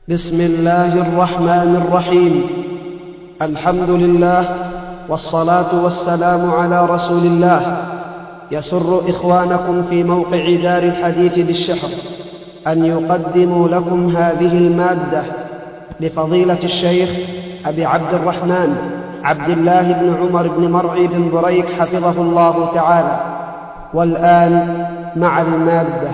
بسم الله الرحمن الرحيم. الحمد لله والصلاة والسلام على رسول الله. يسر إخوانكم في موقع دار الحديث بالشحر أن يقدموا لكم هذه المادة لفضيلة الشيخ أبي عبد الرحمن عبد الله بن عمر بن مرعي بن بريك حفظه الله تعالى. والآن مع المادة.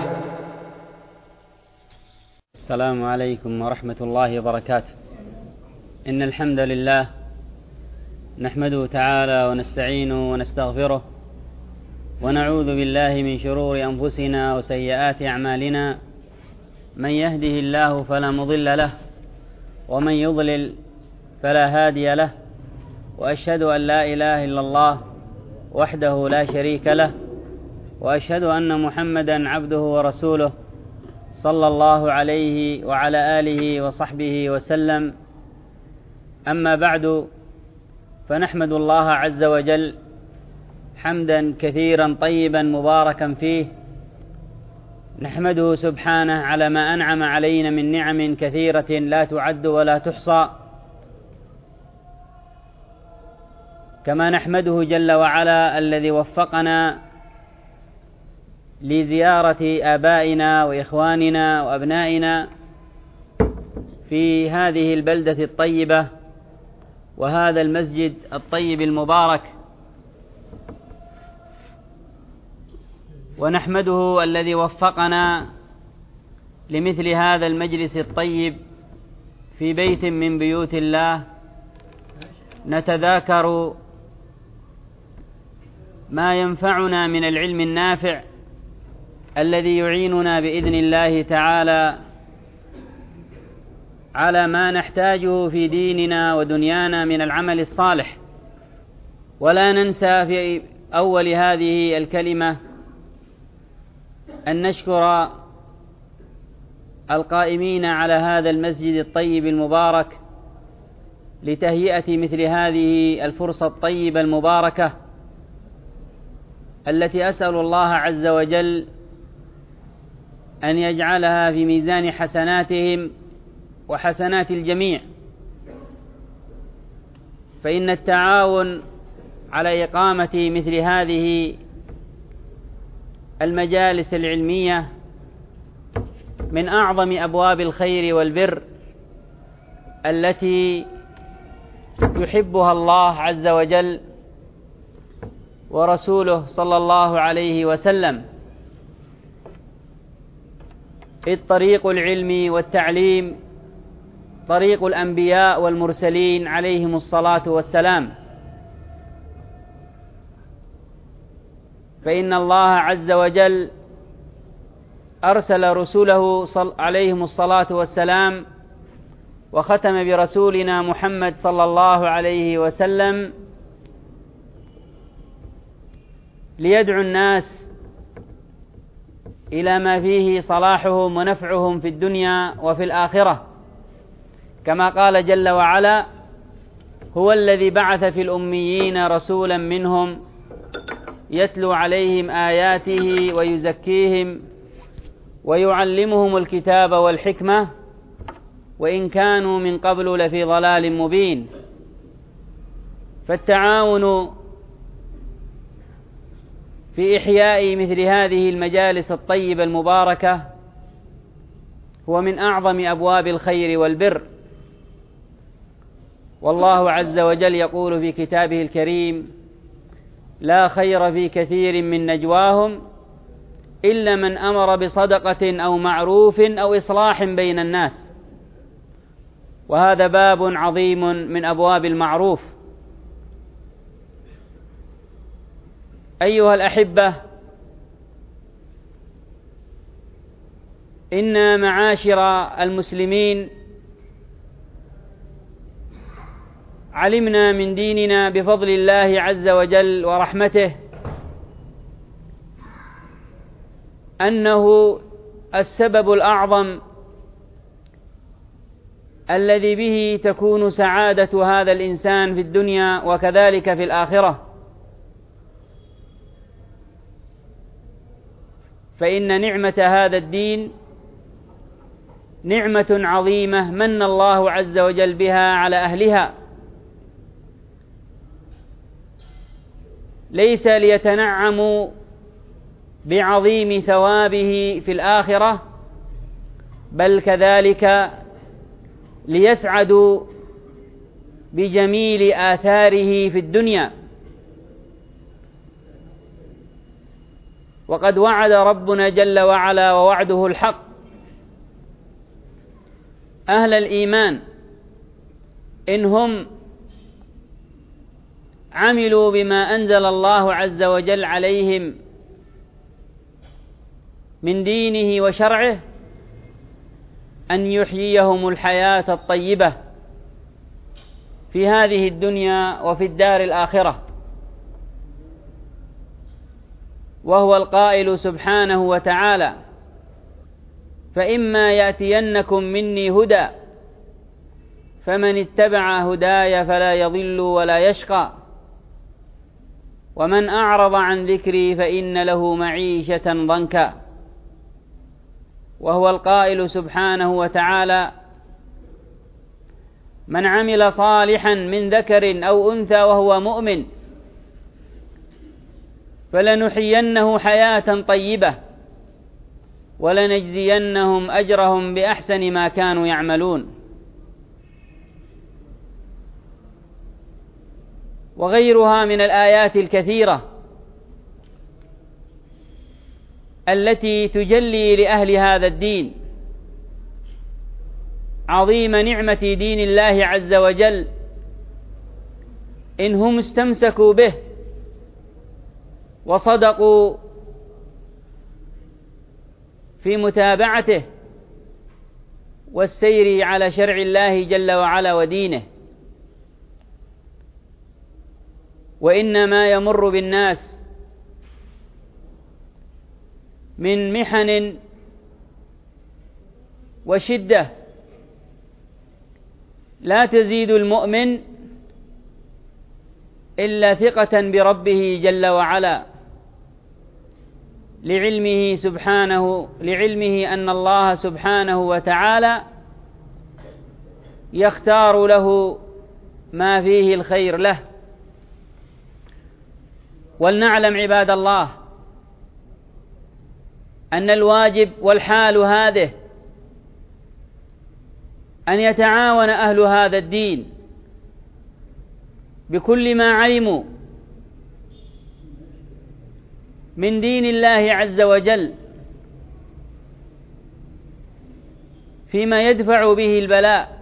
السلام عليكم ورحمة الله وبركاته. إن الحمد لله نحمده تعالى ونستعينه ونستغفره ونعوذ بالله من شرور أنفسنا وسيئات أعمالنا. من يهده الله فلا مضل له ومن يضلل فلا هادي له، وأشهد أن لا إله إلا الله وحده لا شريك له، وأشهد أن محمدا عبده ورسوله صلى الله عليه وعلى آله وصحبه وسلم. أما بعد، فنحمد الله عز وجل حمدا كثيرا طيبا مباركا فيه. نحمده سبحانه على ما أنعم علينا من نعم كثيرة لا تعد ولا تحصى، كما نحمده جل وعلا الذي وفقنا لزيارة آبائنا وإخواننا وأبنائنا في هذه البلدة الطيبة وهذا المسجد الطيب المبارك، ونحمده الذي وفقنا لمثل هذا المجلس الطيب في بيت من بيوت الله، نتذاكر ما ينفعنا من العلم النافع الذي يعيننا بإذن الله تعالى على ما نحتاجه في ديننا ودنيانا من العمل الصالح. ولا ننسى في أول هذه الكلمة أن نشكر القائمين على هذا المسجد الطيب المبارك لتهيئة مثل هذه الفرصة الطيبة المباركة، التي أسأل الله عز وجل أن يجعلها في ميزان حسناتهم وحسنات الجميع. فإن التعاون على إقامة مثل هذه المجالس العلمية من أعظم أبواب الخير والبر التي يحبها الله عز وجل ورسوله صلى الله عليه وسلم. إذ طريق العلم والتعليم طريق الأنبياء والمرسلين عليهم الصلاة والسلام. فإن الله عز وجل أرسل رسله عليهم الصلاة والسلام، وختم برسولنا محمد صلى الله عليه وسلم ليدعو الناس إلى ما فيه صلاحهم ونفعهم في الدنيا وفي الآخرة، كما قال جل وعلا: هو الذي بعث في الأميين رسولا منهم يتلو عليهم آياته ويزكيهم ويعلمهم الكتاب والحكمة وإن كانوا من قبل لفي ضلال مبين. فالتعاون في إحياء مثل هذه المجالس الطيبة المباركة هو من أعظم أبواب الخير والبر. والله عز وجل يقول في كتابه الكريم: لا خير في كثير من نجواهم إلا من أمر بصدقة أو معروف أو إصلاح بين الناس. وهذا باب عظيم من أبواب المعروف. أيها الأحبة، إن معاشر المسلمين علمنا من ديننا بفضل الله عز وجل ورحمته أنه السبب الأعظم الذي به تكون سعادة هذا الإنسان في الدنيا وكذلك في الآخرة. فإن نعمة هذا الدين نعمة عظيمة من الله عز وجل بها على أهلها، ليس ليتنعموا بعظيم ثوابه في الآخرة، بل كذلك ليسعدوا بجميل آثاره في الدنيا. وقد وعد ربنا جل وعلا ووعده الحق أهل الإيمان إنهم عملوا بما أنزل الله عز وجل عليهم من دينه وشرعه أن يحييهم الحياة الطيبة في هذه الدنيا وفي الدار الآخرة. وهو القائل سبحانه وتعالى: فإما يأتينكم مني هدى فمن اتبع هداي فلا يضل ولا يشقى ومن أعرض عن ذكري فإن له معيشة ضنكا. وهو القائل سبحانه وتعالى: من عمل صالحا من ذكر أو أنثى وهو مؤمن فلنحيينه حياة طيبة ولنجزينهم أجرهم بأحسن ما كانوا يعملون. وغيرها من الآيات الكثيرة التي تجلي لأهل هذا الدين عظيم نعمة دين الله عز وجل إنهم استمسكوا به وصدقوا في متابعته والسير على شرع الله جل وعلا ودينه. وإنما يمر بالناس من محن وشدة لا تزيد المؤمن إلا ثقة بربه جل وعلا، لعلمه أن الله سبحانه وتعالى يختار له ما فيه الخير له. ولنعلم عباد الله أن الواجب والحال هذه أن يتعاون أهل هذا الدين بكل ما علموا من دين الله عز وجل فيما يدفع به البلاء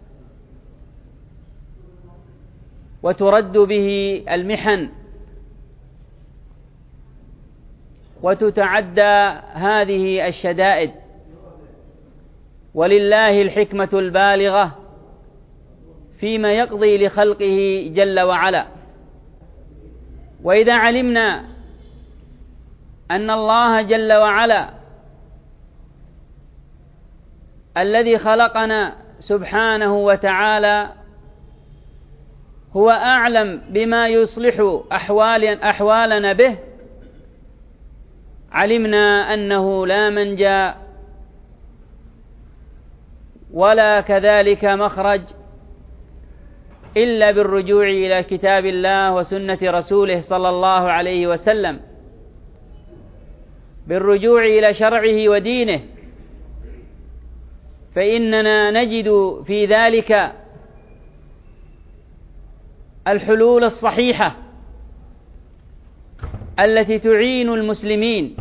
وترد به المحن وتتعدى هذه الشدائد، ولله الحكمة البالغة فيما يقضي لخلقه جل وعلا. وإذا علمنا أن الله جل وعلا الذي خلقنا سبحانه وتعالى هو أعلم بما يصلح أحوالنا به، علمنا أنه لا منجا ولا كذلك مخرج إلا بالرجوع إلى كتاب الله وسنة رسوله صلى الله عليه وسلم، بالرجوع إلى شرعه ودينه، فإننا نجد في ذلك الحلول الصحيحة التي تعين المسلمين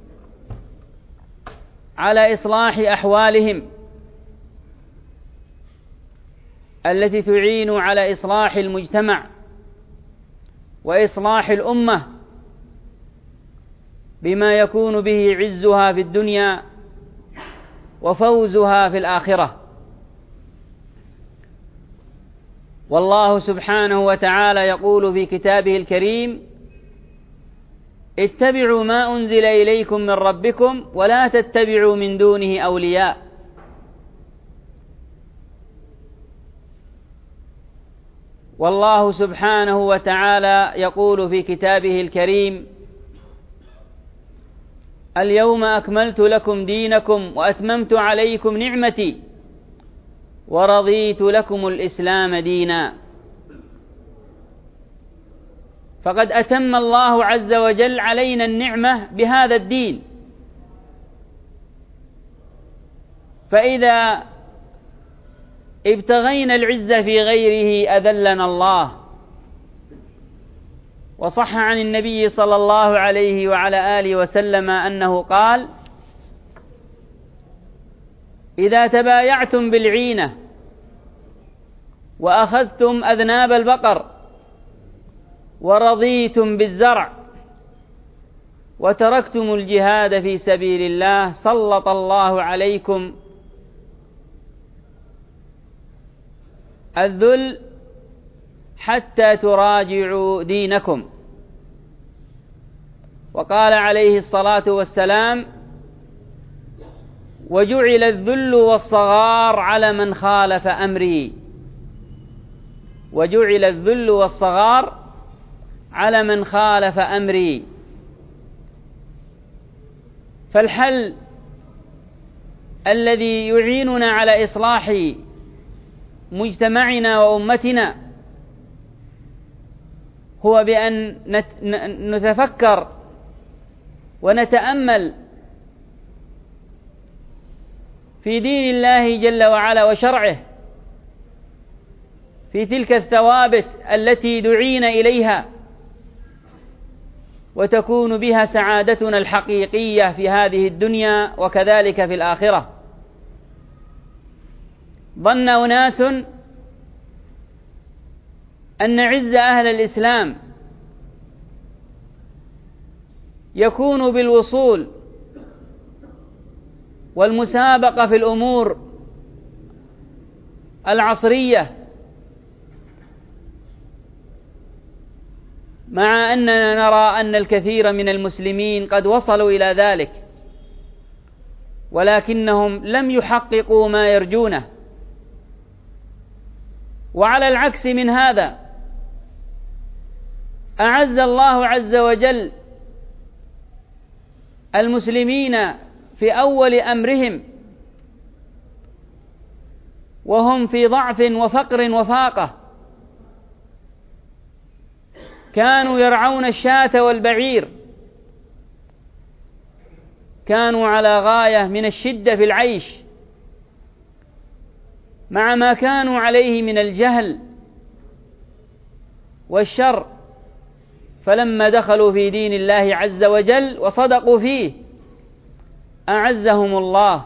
على إصلاح أحوالهم، التي تعين على إصلاح المجتمع وإصلاح الأمة بما يكون به عزها في الدنيا وفوزها في الآخرة. والله سبحانه وتعالى يقول في كتابه الكريم: اتبعوا ما أنزل إليكم من ربكم ولا تتبعوا من دونه أولياء. والله سبحانه وتعالى يقول في كتابه الكريم: اليوم أكملت لكم دينكم وأتممت عليكم نعمتي ورضيت لكم الإسلام دينا. فقد أتم الله عز وجل علينا النعمة بهذا الدين. فإذا ابتغينا العزة في غيره أذلنا الله. وصح عن النبي صلى الله عليه وعلى آله وسلم أنه قال: إذا تبايعتم بالعينة وأخذتم أذناب البقر ورضيتم بالزرع وتركتم الجهاد في سبيل الله سلط الله عليكم الذل حتى تراجعوا دينكم. وقال عليه الصلاة والسلام: وجعل الذل والصغار على من خالف أمري. وجعل الذل والصغار على من خالف أمري. فالحل الذي يعيننا على إصلاح مجتمعنا وأمتنا هو بأن نتفكر ونتأمل في دين الله جل وعلا وشرعه، في تلك الثوابت التي دعينا إليها، وتكون بها سعادتنا الحقيقية في هذه الدنيا وكذلك في الآخرة. ظن أناس أن عز أهل الإسلام يكون بالوصول والمسابقة في الأمور العصرية، مع أننا نرى أن الكثير من المسلمين قد وصلوا إلى ذلك، ولكنهم لم يحققوا ما يرجونه. وعلى العكس من هذا أعز الله عز وجل المسلمين في أول أمرهم وهم في ضعف وفقر وفاقة. كانوا يرعون الشاة والبعير، كانوا على غاية من الشدة في العيش مع ما كانوا عليه من الجهل والشر. فلما دخلوا في دين الله عز وجل وصدقوا فيه أعزهم الله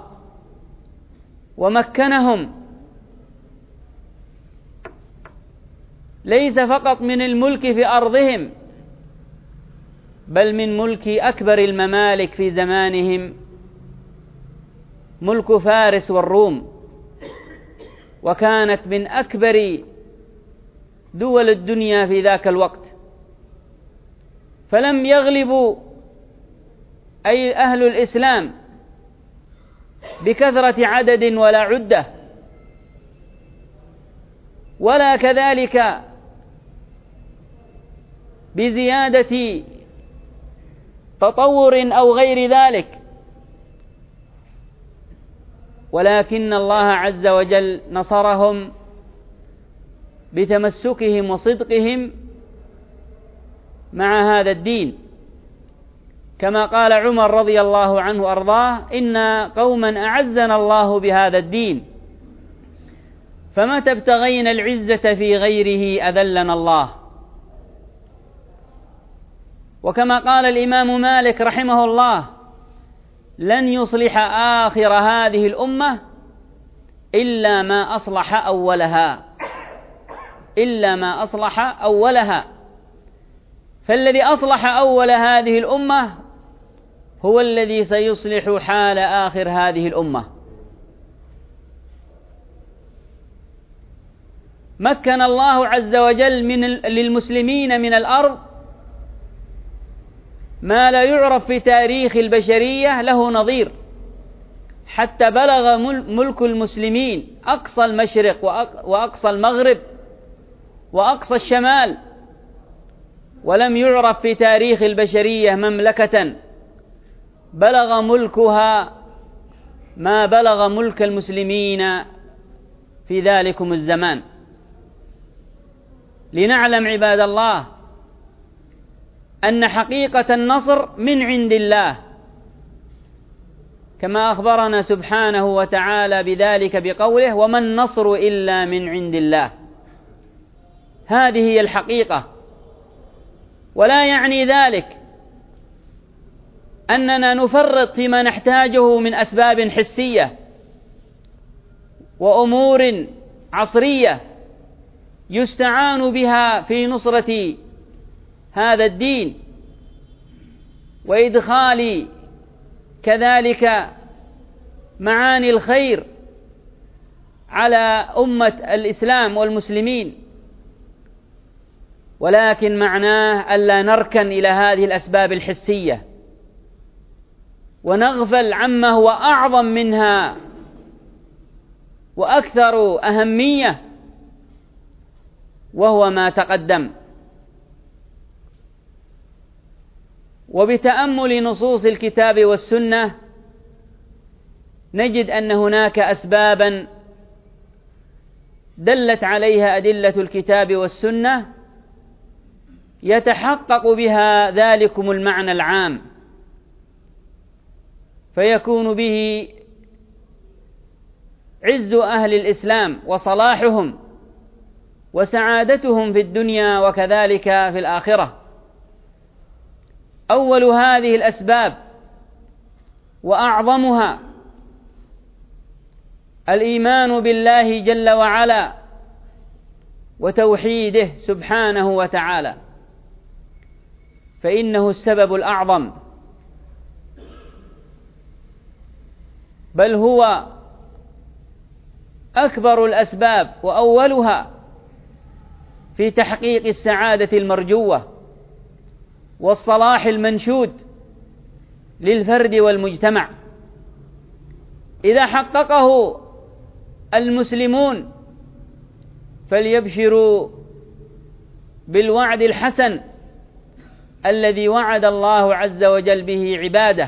ومكنهم، ليس فقط من الملك في أرضهم بل من ملك أكبر الممالك في زمانهم، ملك فارس والروم، وكانت من أكبر دول الدنيا في ذاك الوقت. فلم يغلبوا أي أهل الإسلام بكثرة عدد ولا عدة، ولا كذلك بزيادة تطور أو غير ذلك، ولكن الله عز وجل نصرهم بتمسكهم وصدقهم مع هذا الدين، كما قال عمر رضي الله عنه وأرضاه: إنا قوما أعزنا الله بهذا الدين، فمتى ابتغينا العزة في غيره أذلنا الله. وكما قال الإمام مالك رحمه الله: لن يصلح آخر هذه الأمة إلا ما أصلح أولها، إلا ما أصلح أولها. فالذي أصلح أول هذه الأمة هو الذي سيصلح حال آخر هذه الأمة. مكن الله عز وجل للمسلمين من الأرض ما لا يعرف في تاريخ البشرية له نظير، حتى بلغ ملك المسلمين أقصى المشرق وأقصى المغرب وأقصى الشمال، ولم يعرف في تاريخ البشرية مملكة بلغ ملكها ما بلغ ملك المسلمين في ذلكم الزمان. لنعلم عباد الله أن حقيقة النصر من عند الله، كما أخبرنا سبحانه وتعالى بذلك بقوله: وما النصر إلا من عند الله. هذه هي الحقيقة، ولا يعني ذلك أننا نفرط فيما نحتاجه من أسباب حسية وأمور عصرية يستعان بها في نصرة هذا الدين وإدخال كذلك معاني الخير على أمة الإسلام والمسلمين، ولكن معناه ألا نركن إلى هذه الأسباب الحسية ونغفل عما هو أعظم منها وأكثر أهمية، وهو ما تقدم. وبتأمل نصوص الكتاب والسنة نجد أن هناك أسبابا دلت عليها أدلة الكتاب والسنة يتحقق بها ذلكم المعنى العام، فيكون به عز أهل الإسلام وصلاحهم وسعادتهم في الدنيا وكذلك في الآخرة. أول هذه الأسباب وأعظمها الإيمان بالله جل وعلا وتوحيده سبحانه وتعالى، فإنه السبب الأعظم، بل هو أكبر الأسباب وأولها في تحقيق السعادة المرجوة والصلاح المنشود للفرد والمجتمع. إذا حققه المسلمون فليبشروا بالوعد الحسن الذي وعد الله عز وجل به عباده،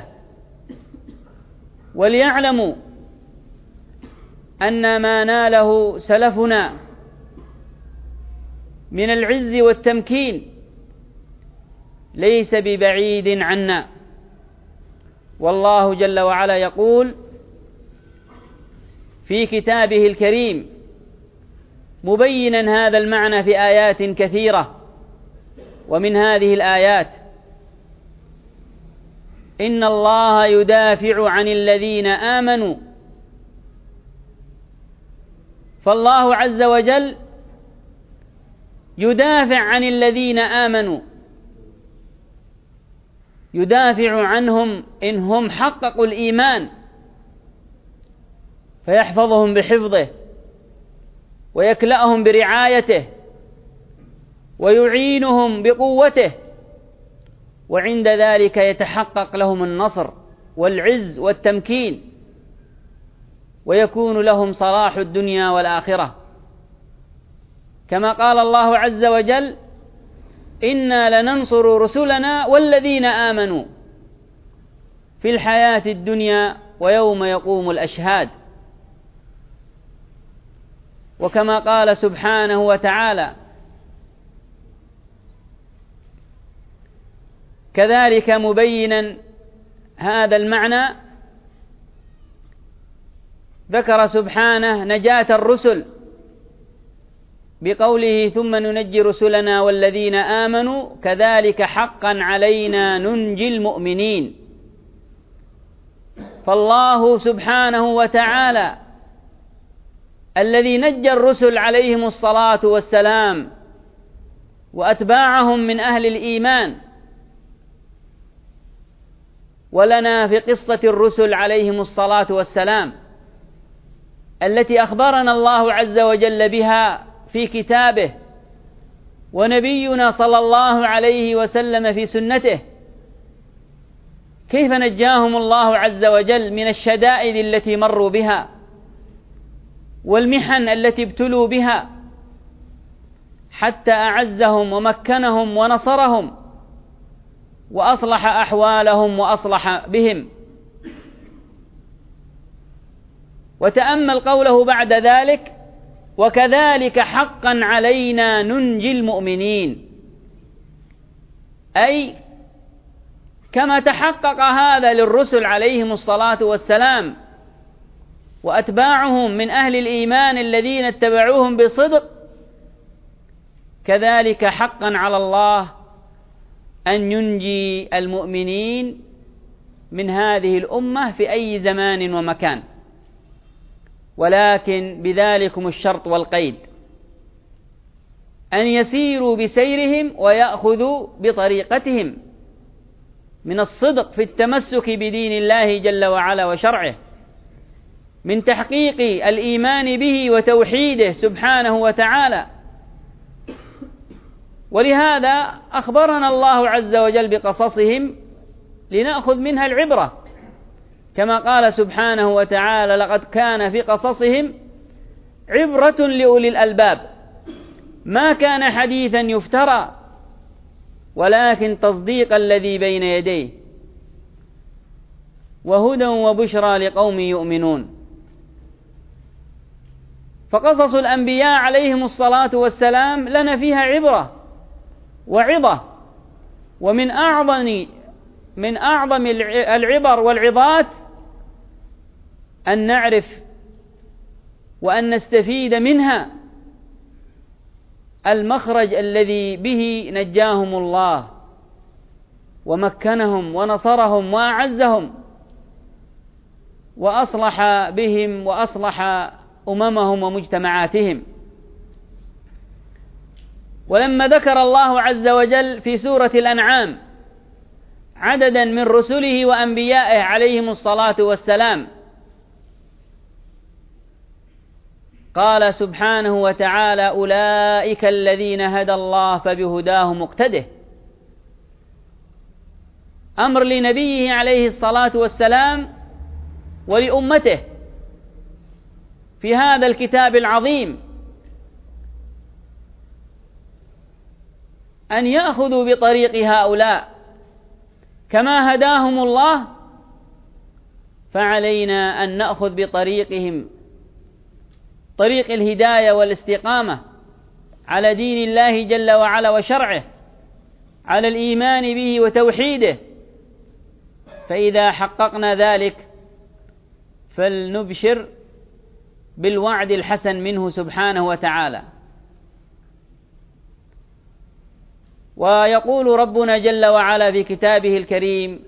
وليعلموا أن ما ناله سلفنا من العز والتمكين ليس ببعيد عنا. والله جل وعلا يقول في كتابه الكريم مبينا هذا المعنى في آيات كثيرة، ومن هذه الآيات: إن الله يدافع عن الذين آمنوا. فالله عز وجل يدافع عن الذين آمنوا، يدافع عنهم إن هم حققوا الإيمان، فيحفظهم بحفظه ويكلأهم برعايته ويعينهم بقوته، وعند ذلك يتحقق لهم النصر والعز والتمكين، ويكون لهم صلاح الدنيا والآخرة، كما قال الله عز وجل: إنا لننصر رسلنا والذين آمنوا في الحياة الدنيا ويوم يقوم الأشهاد. وكما قال سبحانه وتعالى كذلك مبينا هذا المعنى، ذكر سبحانه نجاة الرسل بقوله: ثم ننجي رسلنا والذين آمنوا كذلك حقا علينا ننجي المؤمنين. فالله سبحانه وتعالى الذي نجى الرسل عليهم الصلاة والسلام وأتباعهم من أهل الإيمان، ولنا في قصة الرسل عليهم الصلاة والسلام التي أخبرنا الله عز وجل بها في كتابه، ونبينا صلى الله عليه وسلم في سنته، كيف نجاهم الله عز وجل من الشدائد التي مروا بها والمحن التي ابتلوا بها، حتى أعزهم ومكنهم ونصرهم وأصلح أحوالهم وأصلح بهم. وتأمل قوله بعد ذلك: وكذلك حقا علينا ننجي المؤمنين، أي كما تحقق هذا للرسل عليهم الصلاة والسلام وأتباعهم من أهل الإيمان الذين اتبعوهم بصدق، كذلك حقا على الله أن ينجي المؤمنين من هذه الأمة في أي زمان ومكان، ولكن بذلكم الشرط والقيد: أن يسيروا بسيرهم ويأخذوا بطريقتهم من الصدق في التمسك بدين الله جل وعلا وشرعه، من تحقيق الإيمان به وتوحيده سبحانه وتعالى. ولهذا أخبرنا الله عز وجل بقصصهم لنأخذ منها العبرة، كما قال سبحانه وتعالى: لقد كان في قصصهم عبرة لأولي الألباب ما كان حديثا يفترى ولكن تصديق الذي بين يديه وهدى وبشرى لقوم يؤمنون. فقصص الأنبياء عليهم الصلاة والسلام لنا فيها عبرة وعظة، ومن أعظم العبر والعظات أن نعرف وأن نستفيد منها المخرج الذي به نجاهم الله ومكنهم ونصرهم وأعزهم وأصلح بهم وأصلح أممهم ومجتمعاتهم. ولما ذكر الله عز وجل في سورة الأنعام عددا من رسله وأنبيائه عليهم الصلاة والسلام، قال سبحانه وتعالى: أولئك الذين هدى الله فبهداه مقتده. أمر لنبيه عليه الصلاة والسلام ولأمته في هذا الكتاب العظيم أن يأخذوا بطريق هؤلاء كما هداهم الله، فعلينا أن نأخذ بطريقهم، طريق الهداية والاستقامة على دين الله جل وعلا وشرعه، على الإيمان به وتوحيده. فإذا حققنا ذلك فلنبشر بالوعد الحسن منه سبحانه وتعالى. ويقول ربنا جل وعلا في كتابه الكريم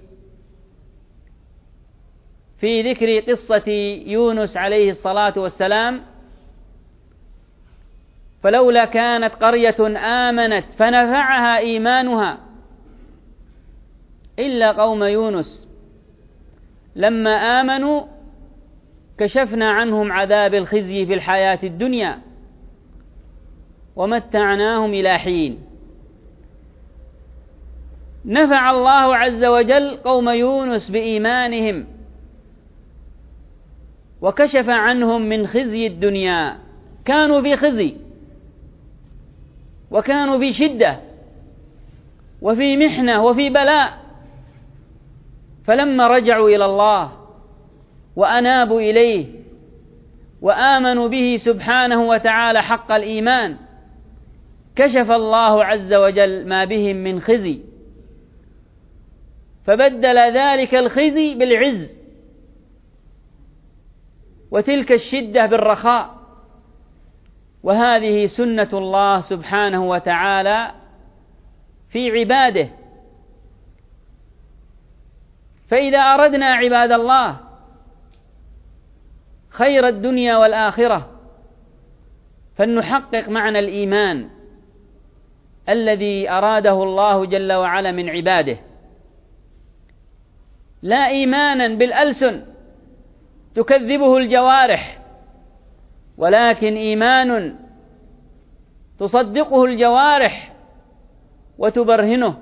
في ذكر قصة يونس عليه الصلاة والسلام: فلولا كانت قرية آمنت فنفعها إيمانها إلا قوم يونس لما آمنوا كشفنا عنهم عذاب الخزي في الحياة الدنيا ومتعناهم إلى حين. نفع الله عز وجل قوم يونس بإيمانهم وكشف عنهم من خزي الدنيا، كانوا في خزي وكانوا في شدة وفي محنة وفي بلاء، فلما رجعوا إلى الله وأنابوا إليه وآمنوا به سبحانه وتعالى حق الإيمان كشف الله عز وجل ما بهم من خزي، فبدل ذلك الخزي بالعز وتلك الشدة بالرخاء. وهذه سنة الله سبحانه وتعالى في عباده. فإذا أردنا عباد الله خير الدنيا والآخرة فلنحقق معنى الإيمان الذي أراده الله جل وعلا من عباده، لا إيمانا بالألسن تكذبه الجوارح، ولكن إيمان تصدقه الجوارح وتبرهنه.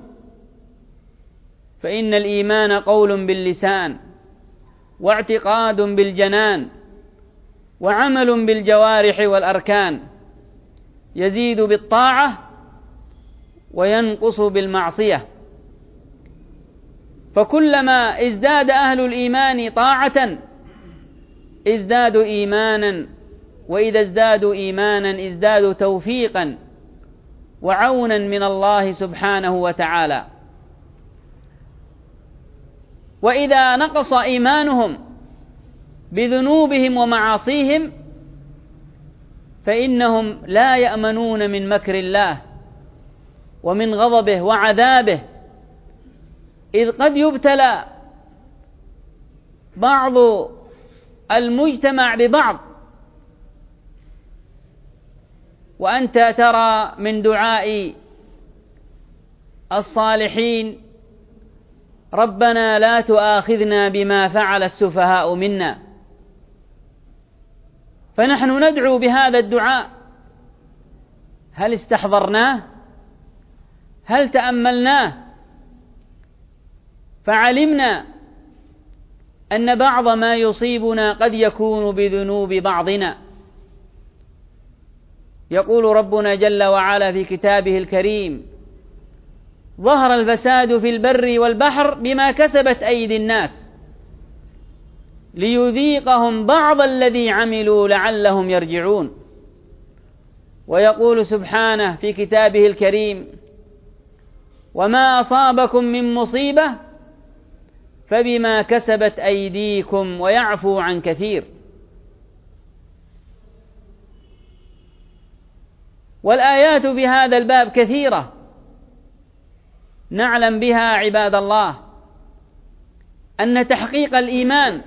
فإن الإيمان قول باللسان واعتقاد بالجنان وعمل بالجوارح والأركان، يزيد بالطاعة وينقص بالمعصية. فكلما ازداد أهل الإيمان طاعة ازدادوا إيمانا، وإذا ازدادوا إيمانا ازدادوا توفيقا وعونا من الله سبحانه وتعالى. وإذا نقص إيمانهم بذنوبهم ومعاصيهم فإنهم لا يأمنون من مكر الله ومن غضبه وعذابه، إذ قد يبتلى بعض المجتمع ببعض، وأنت ترى من دعاء الصالحين: ربنا لا تؤاخذنا بما فعل السفهاء منا. فنحن ندعو بهذا الدعاء، هل استحضرناه؟ هل تأملناه؟ فعلمنا أن بعض ما يصيبنا قد يكون بذنوب بعضنا. يقول ربنا جل وعلا في كتابه الكريم: ظهر الفساد في البر والبحر بما كسبت أيدي الناس ليذيقهم بعض الذي عملوا لعلهم يرجعون. ويقول سبحانه في كتابه الكريم: وما أصابكم من مصيبة فبما كسبت أيديكم ويعفو عن كثير. والآيات بهذا الباب كثيرة نعلم بها عباد الله أن تحقيق الإيمان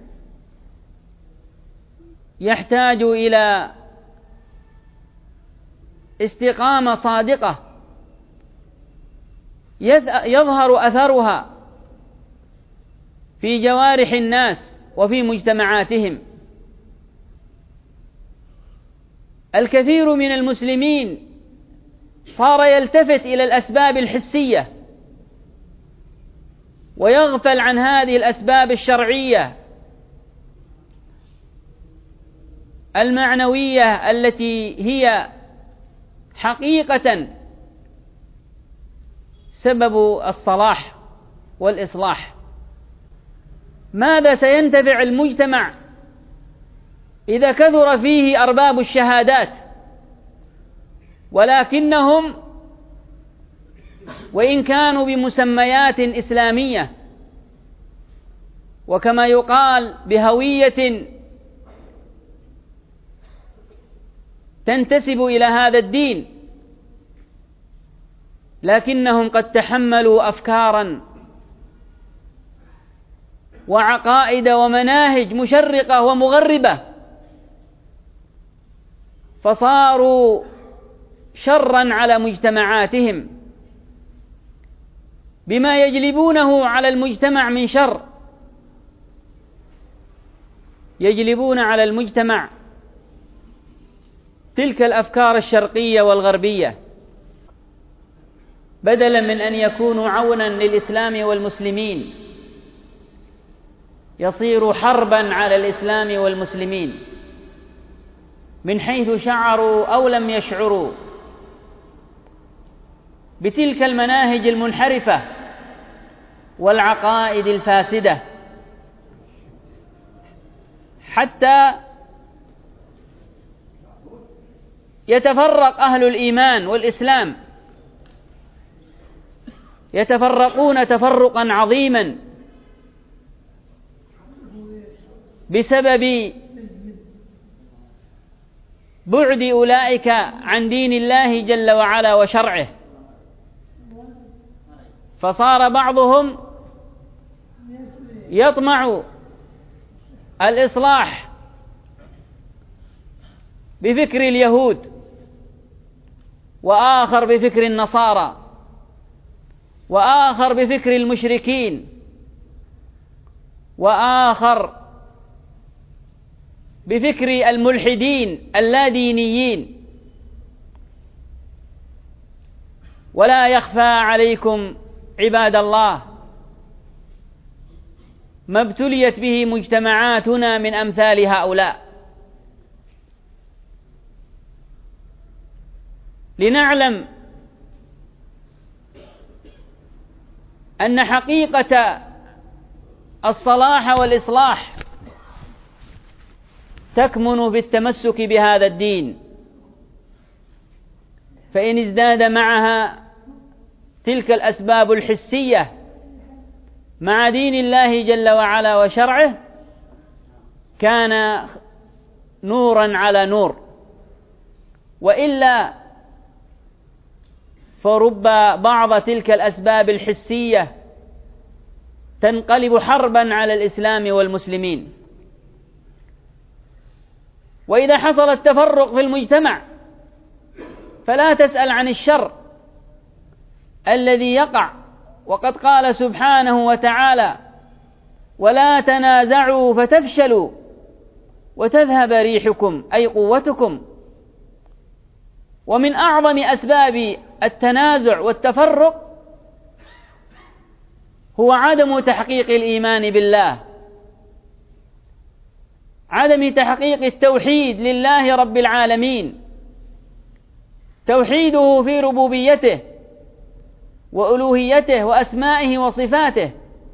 يحتاج إلى استقامة صادقة يظهر أثرها في جوارح الناس وفي مجتمعاتهم. الكثير من المسلمين صار يلتفت إلى الأسباب الحسية ويغفل عن هذه الأسباب الشرعية المعنوية التي هي حقيقة سبب الصلاح والإصلاح. ماذا سينتفع المجتمع إذا كثر فيه أرباب الشهادات ولكنهم وإن كانوا بمسميات إسلامية وكما يقال بهوية تنتسب إلى هذا الدين، لكنهم قد تحملوا أفكارا وعقائد ومناهج مشرقة ومغربة، فصاروا شرا على مجتمعاتهم بما يجلبونه على المجتمع من شر. يجلبون على المجتمع تلك الأفكار الشرقية والغربية بدلا من أن يكونوا عونا للإسلام والمسلمين، يصير حربا على الإسلام والمسلمين من حيث شعروا أو لم يشعروا بتلك المناهج المنحرفة والعقائد الفاسدة، حتى يتفرق أهل الإيمان والإسلام، يتفرقون تفرقا عظيما بسبب بعد أولئك عن دين الله جل وعلا وشرعه. فصار بعضهم يطمع الإصلاح بفكر اليهود، وآخر بفكر النصارى، وآخر بفكر المشركين، وآخر بفكر الملحدين اللادينيين. ولا يخفى عليكم عباد الله ما ابتليت به مجتمعاتنا من أمثال هؤلاء، لنعلم أن حقيقة الصلاح والإصلاح تكمن في التمسك بهذا الدين، فإن ازداد معها تلك الأسباب الحسية مع دين الله جل وعلا وشرعه كان نورا على نور، وإلا فرب بعض تلك الأسباب الحسية تنقلب حربا على الإسلام والمسلمين. وإذا حصل التفرق في المجتمع فلا تسأل عن الشر الذي يقع، وقد قال سبحانه وتعالى: ولا تنازعوا فتفشلوا وتذهب ريحكم، أي قوتكم. ومن أعظم أسباب التنازع والتفرق هو عدم تحقيق الإيمان بالله، عدم تحقيق التوحيد لله رب العالمين، توحيده في ربوبيته وألوهيته وأسمائه وصفاته،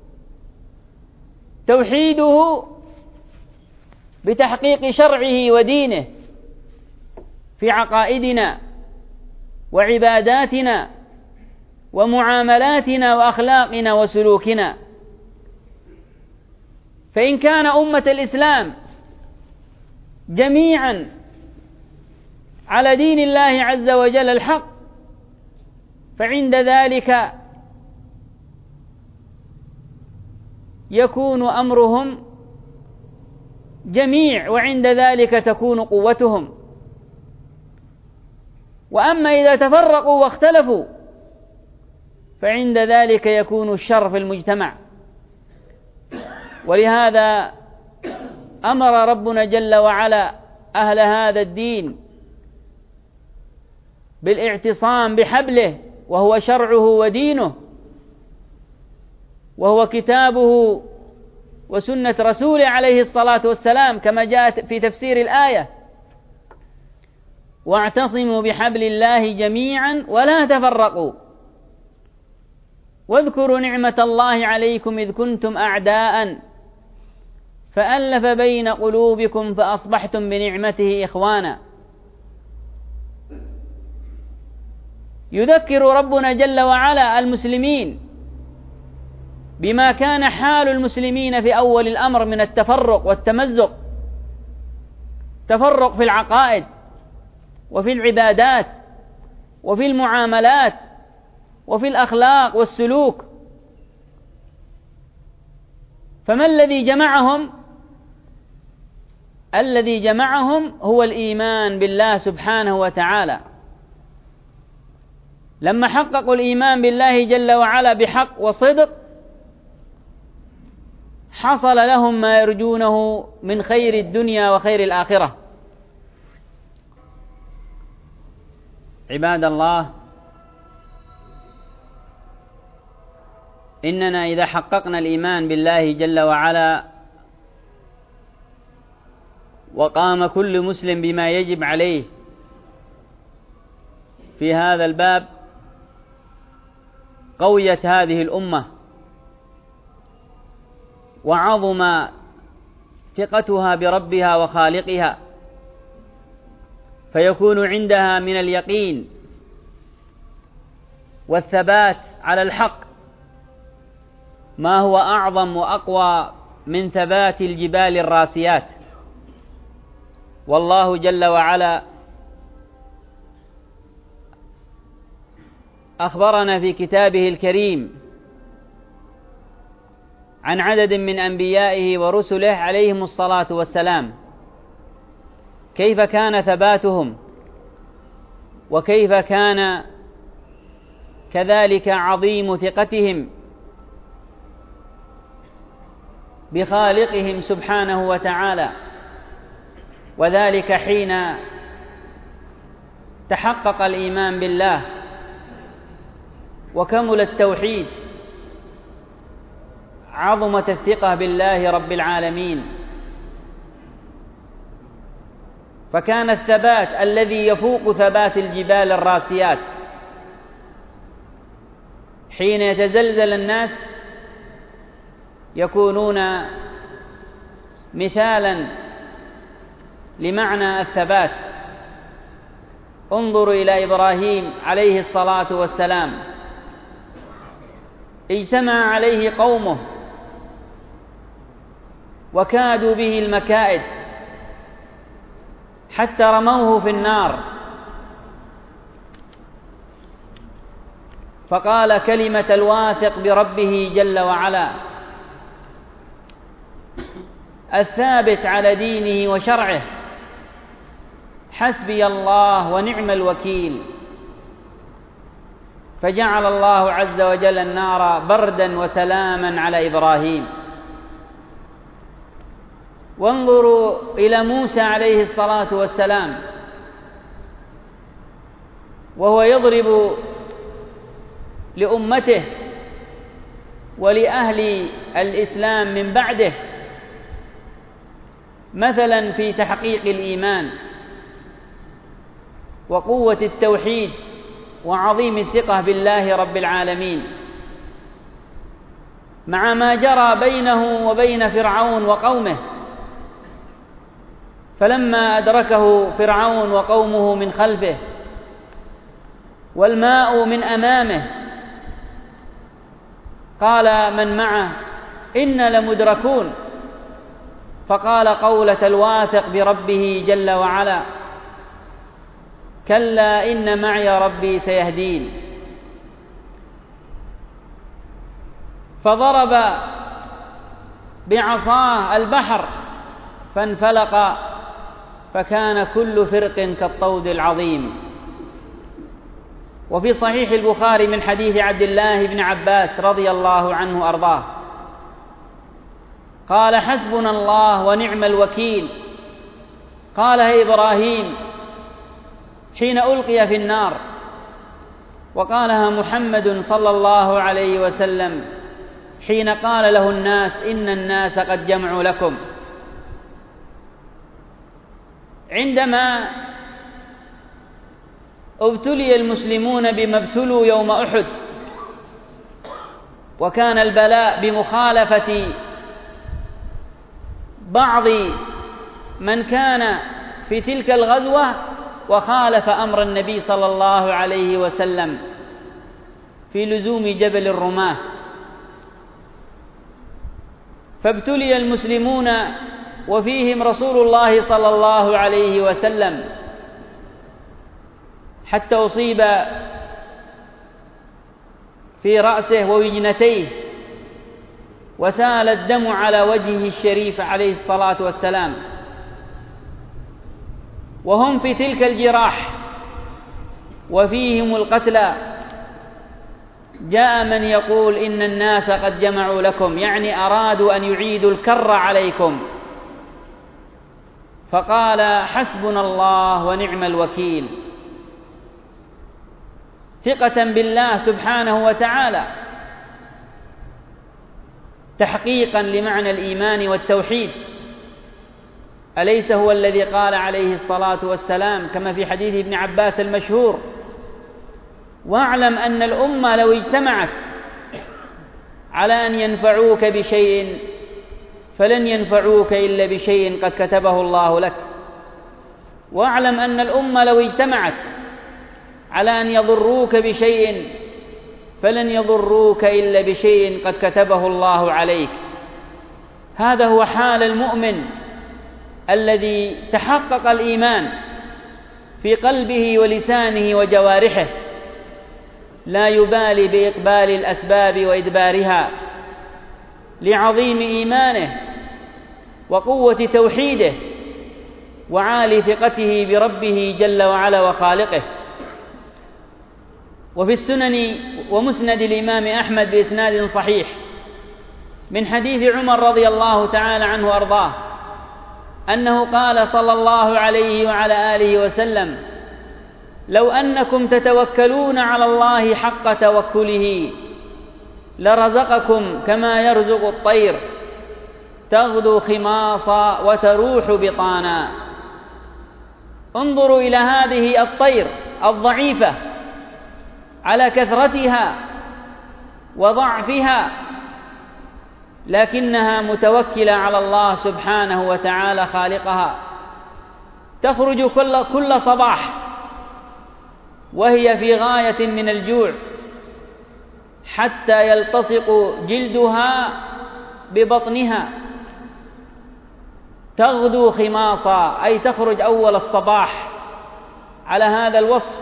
توحيده بتحقيق شرعه ودينه في عقائدنا وعباداتنا ومعاملاتنا وأخلاقنا وسلوكنا. فإن كان أمة الإسلام جميعا على دين الله عز وجل الحق فعند ذلك يكون أمرهم جميع، وعند ذلك تكون قوتهم. وأما إذا تفرقوا واختلفوا فعند ذلك يكون الشر في المجتمع. ولهذا أمر ربنا جل وعلا أهل هذا الدين بالاعتصام بحبله، وهو شرعه ودينه، وهو كتابه وسنة رسوله عليه الصلاة والسلام، كما جاءت في تفسير الآية: واعتصموا بحبل الله جميعا ولا تفرقوا واذكروا نعمة الله عليكم إذ كنتم أعداء فألف بين قلوبكم فأصبحتم بنعمته إخوانا. يذكر ربنا جل وعلا المسلمين بما كان حال المسلمين في أول الأمر من التفرق والتمزق، تفرق في العقائد وفي العبادات وفي المعاملات وفي الأخلاق والسلوك. فما الذي جمعهم؟ الذي جمعهم هو الإيمان بالله سبحانه وتعالى. لما حققوا الإيمان بالله جل وعلا بحق وصدق حصل لهم ما يرجونه من خير الدنيا وخير الآخرة. عباد الله، إننا إذا حققنا الإيمان بالله جل وعلا وقام كل مسلم بما يجب عليه في هذا الباب قويت هذه الأمة وعظم ثقتها بربها وخالقها، فيكون عندها من اليقين والثبات على الحق ما هو أعظم وأقوى من ثبات الجبال الراسيات. والله جل وعلا أخبرنا في كتابه الكريم عن عدد من أنبيائه ورسله عليهم الصلاة والسلام كيف كان ثباتهم، وكيف كان كذلك عظيم ثقتهم بخالقهم سبحانه وتعالى، وذلك حين تحقق الإيمان بالله وكمل التوحيد، عظمت الثقة بالله رب العالمين. فكان الثبات الذي يفوق ثبات الجبال الراسيات حين يتزلزل الناس يكونون مثالا لمعنى الثبات. انظروا إلى إبراهيم عليه الصلاة والسلام، اجتمع عليه قومه وكادوا به المكائد حتى رموه في النار، فقال كلمة الواثق بربه جل وعلا الثابت على دينه وشرعه: حسبي الله ونعم الوكيل. فجعل الله عز وجل النار بردا وسلاما على إبراهيم. وانظروا إلى موسى عليه الصلاة والسلام وهو يضرب لأمته ولأهل الإسلام من بعده مثلا في تحقيق الإيمان وقوة التوحيد وعظيم الثقة بالله رب العالمين، مع ما جرى بينه وبين فرعون وقومه. فلما أدركه فرعون وقومه من خلفه والماء من أمامه قال من معه إنا لمدركون، فقال قولة الواثق بربه جل وعلا: كلا إن معي ربي سيهدين. فضرب بعصاه البحر فانفلق فكان كل فرق كالطود العظيم. وفي صحيح البخاري من حديث عبد الله بن عباس رضي الله عنه وأرضاه قال: حسبنا الله ونعم الوكيل. قالها إبراهيم حين ألقي في النار، وقالها محمد صلى الله عليه وسلم حين قال له الناس: إن الناس قد جمعوا لكم. عندما ابتلي المسلمون بما ابتلوا يوم أحد، وكان البلاء بمخالفة بعض من كان في تلك الغزوة وخالف أمر النبي صلى الله عليه وسلم في لزوم جبل الرماة، فابتلي المسلمون وفيهم رسول الله صلى الله عليه وسلم حتى أصيب في رأسه ووجنتيه وسال الدم على وجهه الشريف عليه الصلاة والسلام، وهم في تلك الجراح وفيهم القتلى. جاء من يقول: إن الناس قد جمعوا لكم، يعني أرادوا أن يعيدوا الكر عليكم. فقال: حسبنا الله ونعم الوكيل، ثقة بالله سبحانه وتعالى، تحقيقا لمعنى الإيمان والتوحيد. أليس هو الذي قال عليه الصلاة والسلام كما في حديث ابن عباس المشهور: واعلم أن الأمة لو اجتمعت على أن ينفعوك بشيء فلن ينفعوك إلا بشيء قد كتبه الله لك، واعلم أن الأمة لو اجتمعت على أن يضروك بشيء فلن يضروك إلا بشيء قد كتبه الله عليك. هذا هو حال المؤمن الذي تحقق الإيمان في قلبه ولسانه وجوارحه، لا يبالي بإقبال الأسباب وإدبارها، لعظيم إيمانه وقوة توحيده وعالي ثقته بربه جل وعلا وخالقه. وفي السنن ومسند الإمام أحمد بإسناد صحيح من حديث عمر رضي الله تعالى عنه وأرضاه أنه قال صلى الله عليه وعلى آله وسلم: لو أنكم تتوكلون على الله حق توكله لرزقكم كما يرزق الطير تغدو خماصا وتروح بطانا. انظروا إلى هذه الطير الضعيفة على كثرتها وضعفها، لكنها متوكلة على الله سبحانه وتعالى خالقها، تخرج كل صباح وهي في غاية من الجوع حتى يلتصق جلدها ببطنها، تغدو خماصا أي تخرج أول الصباح على هذا الوصف،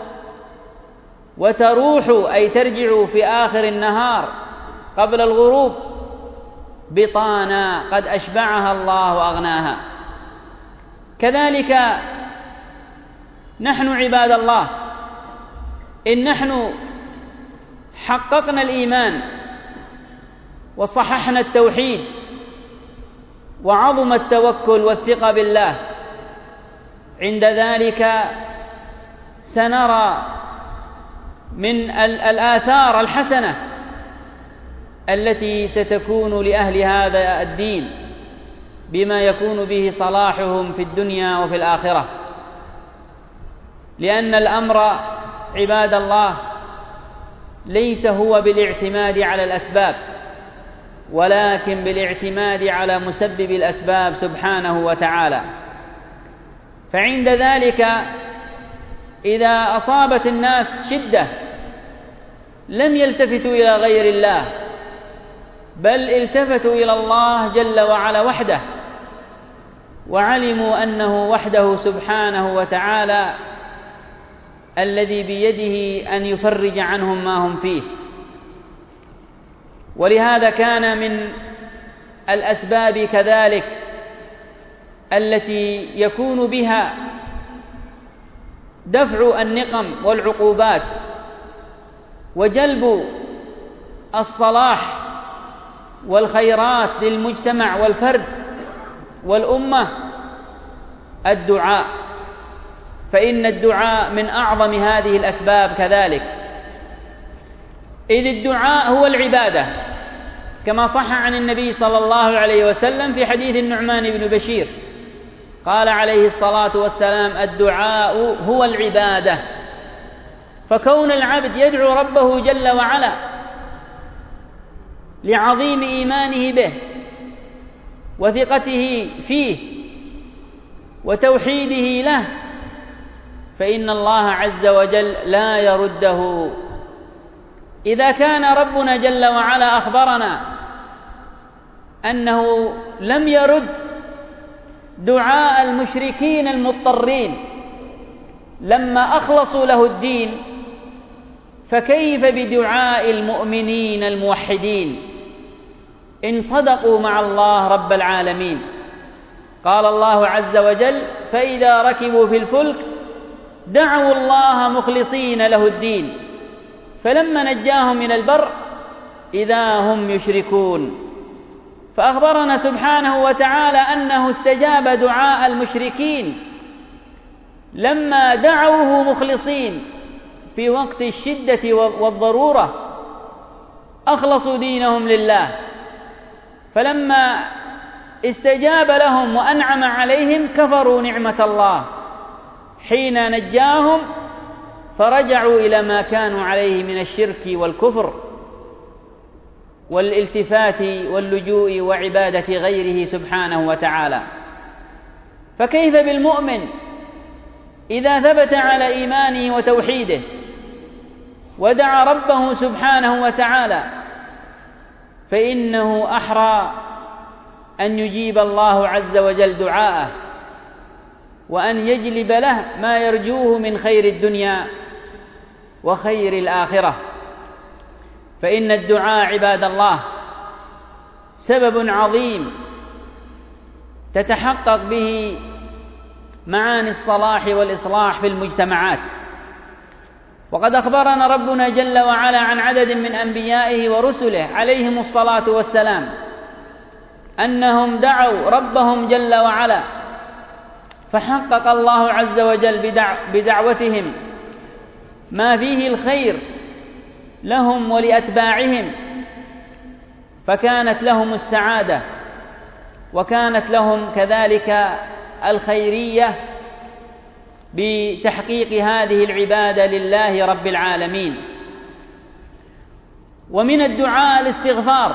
وتروح أي ترجع في آخر النهار قبل الغروب بطانا قد أشبعها الله وأغناها. كذلك نحن عباد الله، إن نحن حققنا الإيمان وصححنا التوحيد وعظم التوكل والثقة بالله، عند ذلك سنرى من الآثار الحسنة التي ستكون لأهل هذا الدين بما يكون به صلاحهم في الدنيا وفي الآخرة. لأن الأمر عباد الله ليس هو بالاعتماد على الأسباب، ولكن بالاعتماد على مسبب الأسباب سبحانه وتعالى. فعند ذلك إذا أصابت الناس شدة لم يلتفتوا إلى غير الله، بل التفتوا إلى الله جل وعلا وحده، وعلموا أنه وحده سبحانه وتعالى الذي بيده أن يفرج عنهم ما هم فيه. ولهذا كان من الأسباب كذلك التي يكون بها دفع النقم والعقوبات وجلب الصلاح والخيرات للمجتمع والفرد والأمة الدعاء، فإن الدعاء من أعظم هذه الأسباب كذلك، إذ الدعاء هو العبادة، كما صح عن النبي صلى الله عليه وسلم في حديث النعمان بن بشير قال عليه الصلاة والسلام: الدعاء هو العبادة. فكون العبد يدعو ربه جل وعلا لعظيم إيمانه به وثقته فيه وتوحيده له، فإن الله عز وجل لا يرده. إذا كان ربنا جل وعلا أخبرنا أنه لم يرد دعاء المشركين المضطرين لما أخلصوا له الدين، فكيف بدعاء المؤمنين الموحدين إن صدقوا مع الله رب العالمين؟ قال الله عز وجل: فإذا ركبوا في الفلك دعوا الله مخلصين له الدين فلما نجاهم من البر إذا هم يشركون. فأخبرنا سبحانه وتعالى أنه استجاب دعاء المشركين لما دعوه مخلصين في وقت الشدة والضرورة، أخلصوا دينهم لله، فلما استجاب لهم وأنعم عليهم كفروا نعمة الله حين نجاهم فرجعوا إلى ما كانوا عليه من الشرك والكفر والالتفات واللجوء وعبادة غيره سبحانه وتعالى. فكيف بالمؤمن إذا ثبت على إيمانه وتوحيده ودعا ربه سبحانه وتعالى، فإنه أحرى أن يجيب الله عز وجل دعاءه وأن يجلب له ما يرجوه من خير الدنيا وخير الآخرة. فإن الدعاء عباد الله سبب عظيم تتحقق به معاني الصلاح والإصلاح في المجتمعات. وقد أخبرنا ربنا جل وعلا عن عدد من أنبيائه ورسله عليهم الصلاة والسلام أنهم دعوا ربهم جل وعلا فحقق الله عز وجل بدعوتهم ما فيه الخير لهم ولأتباعهم، فكانت لهم السعادة وكانت لهم كذلك الخيرية بتحقيق هذه العبادة لله رب العالمين. ومن الدعاء الاستغفار،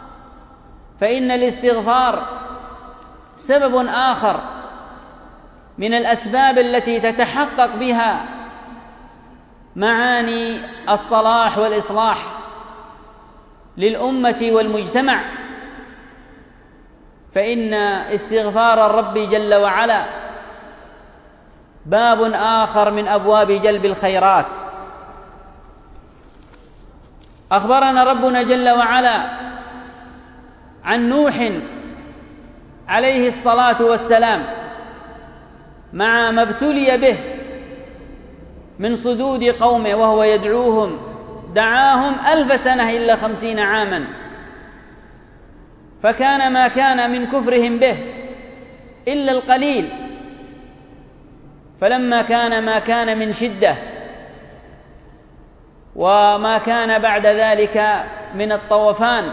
فإن الاستغفار سبب آخر من الأسباب التي تتحقق بها معاني الصلاح والإصلاح للأمة والمجتمع، فإن استغفار الرب جل وعلا باب آخر من أبواب جلب الخيرات. أخبرنا ربنا جل وعلا عن نوح عليه الصلاة والسلام مع ما ابتلي به من صدود قومه وهو يدعوهم، دعاهم 1000 سنة إلا 50 عاما، فكان ما كان من كفرهم به إلا القليل، فلما كان ما كان من شدة وما كان بعد ذلك من الطوفان،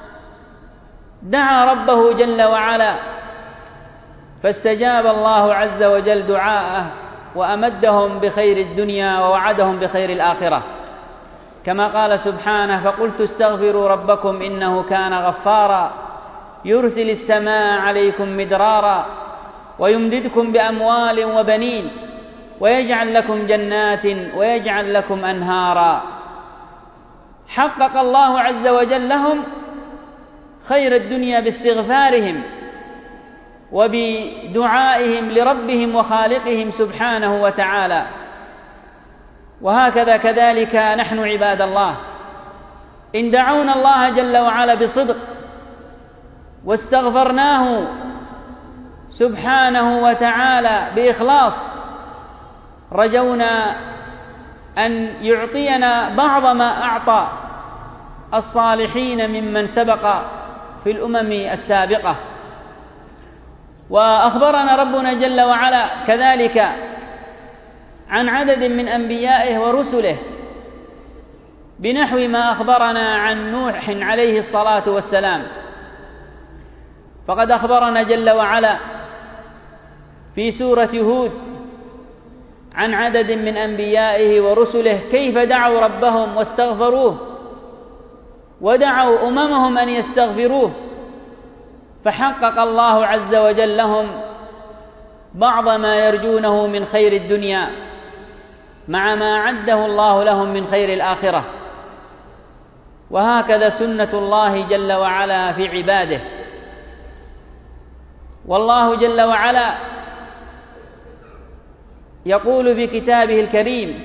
دعا ربه جل وعلا فاستجاب الله عز وجل دعاءه وأمدهم بخير الدنيا ووعدهم بخير الآخرة، كما قال سبحانه: فقلت استغفروا ربكم إنه كان غفارا يرسل السماء عليكم مدرارا ويمددكم بأموال وبنين ويجعل لكم جنات ويجعل لكم أنهارا. حقق الله عز وجل لهم خير الدنيا باستغفارهم وبدعائهم لربهم وخالقهم سبحانه وتعالى. وهكذا كذلك نحن عباد الله، إن دعونا الله جل وعلا بصدق واستغفرناه سبحانه وتعالى بإخلاص، رجونا أن يعطينا بعض ما أعطى الصالحين ممن سبق في الأمم السابقة. وأخبرنا ربنا جل وعلا كذلك عن عدد من أنبيائه ورسله بنحو ما أخبرنا عن نوح عليه الصلاة والسلام، فقد أخبرنا جل وعلا في سورة هود عن عدد من أنبيائه ورسله كيف دعوا ربهم واستغفروه ودعوا أممهم أن يستغفروه، فحقق الله عز وجل لهم بعض ما يرجونه من خير الدنيا مع ما أعده الله لهم من خير الآخرة. وهكذا سنة الله جل وعلا في عباده. والله جل وعلا يقول في كتابه الكريم: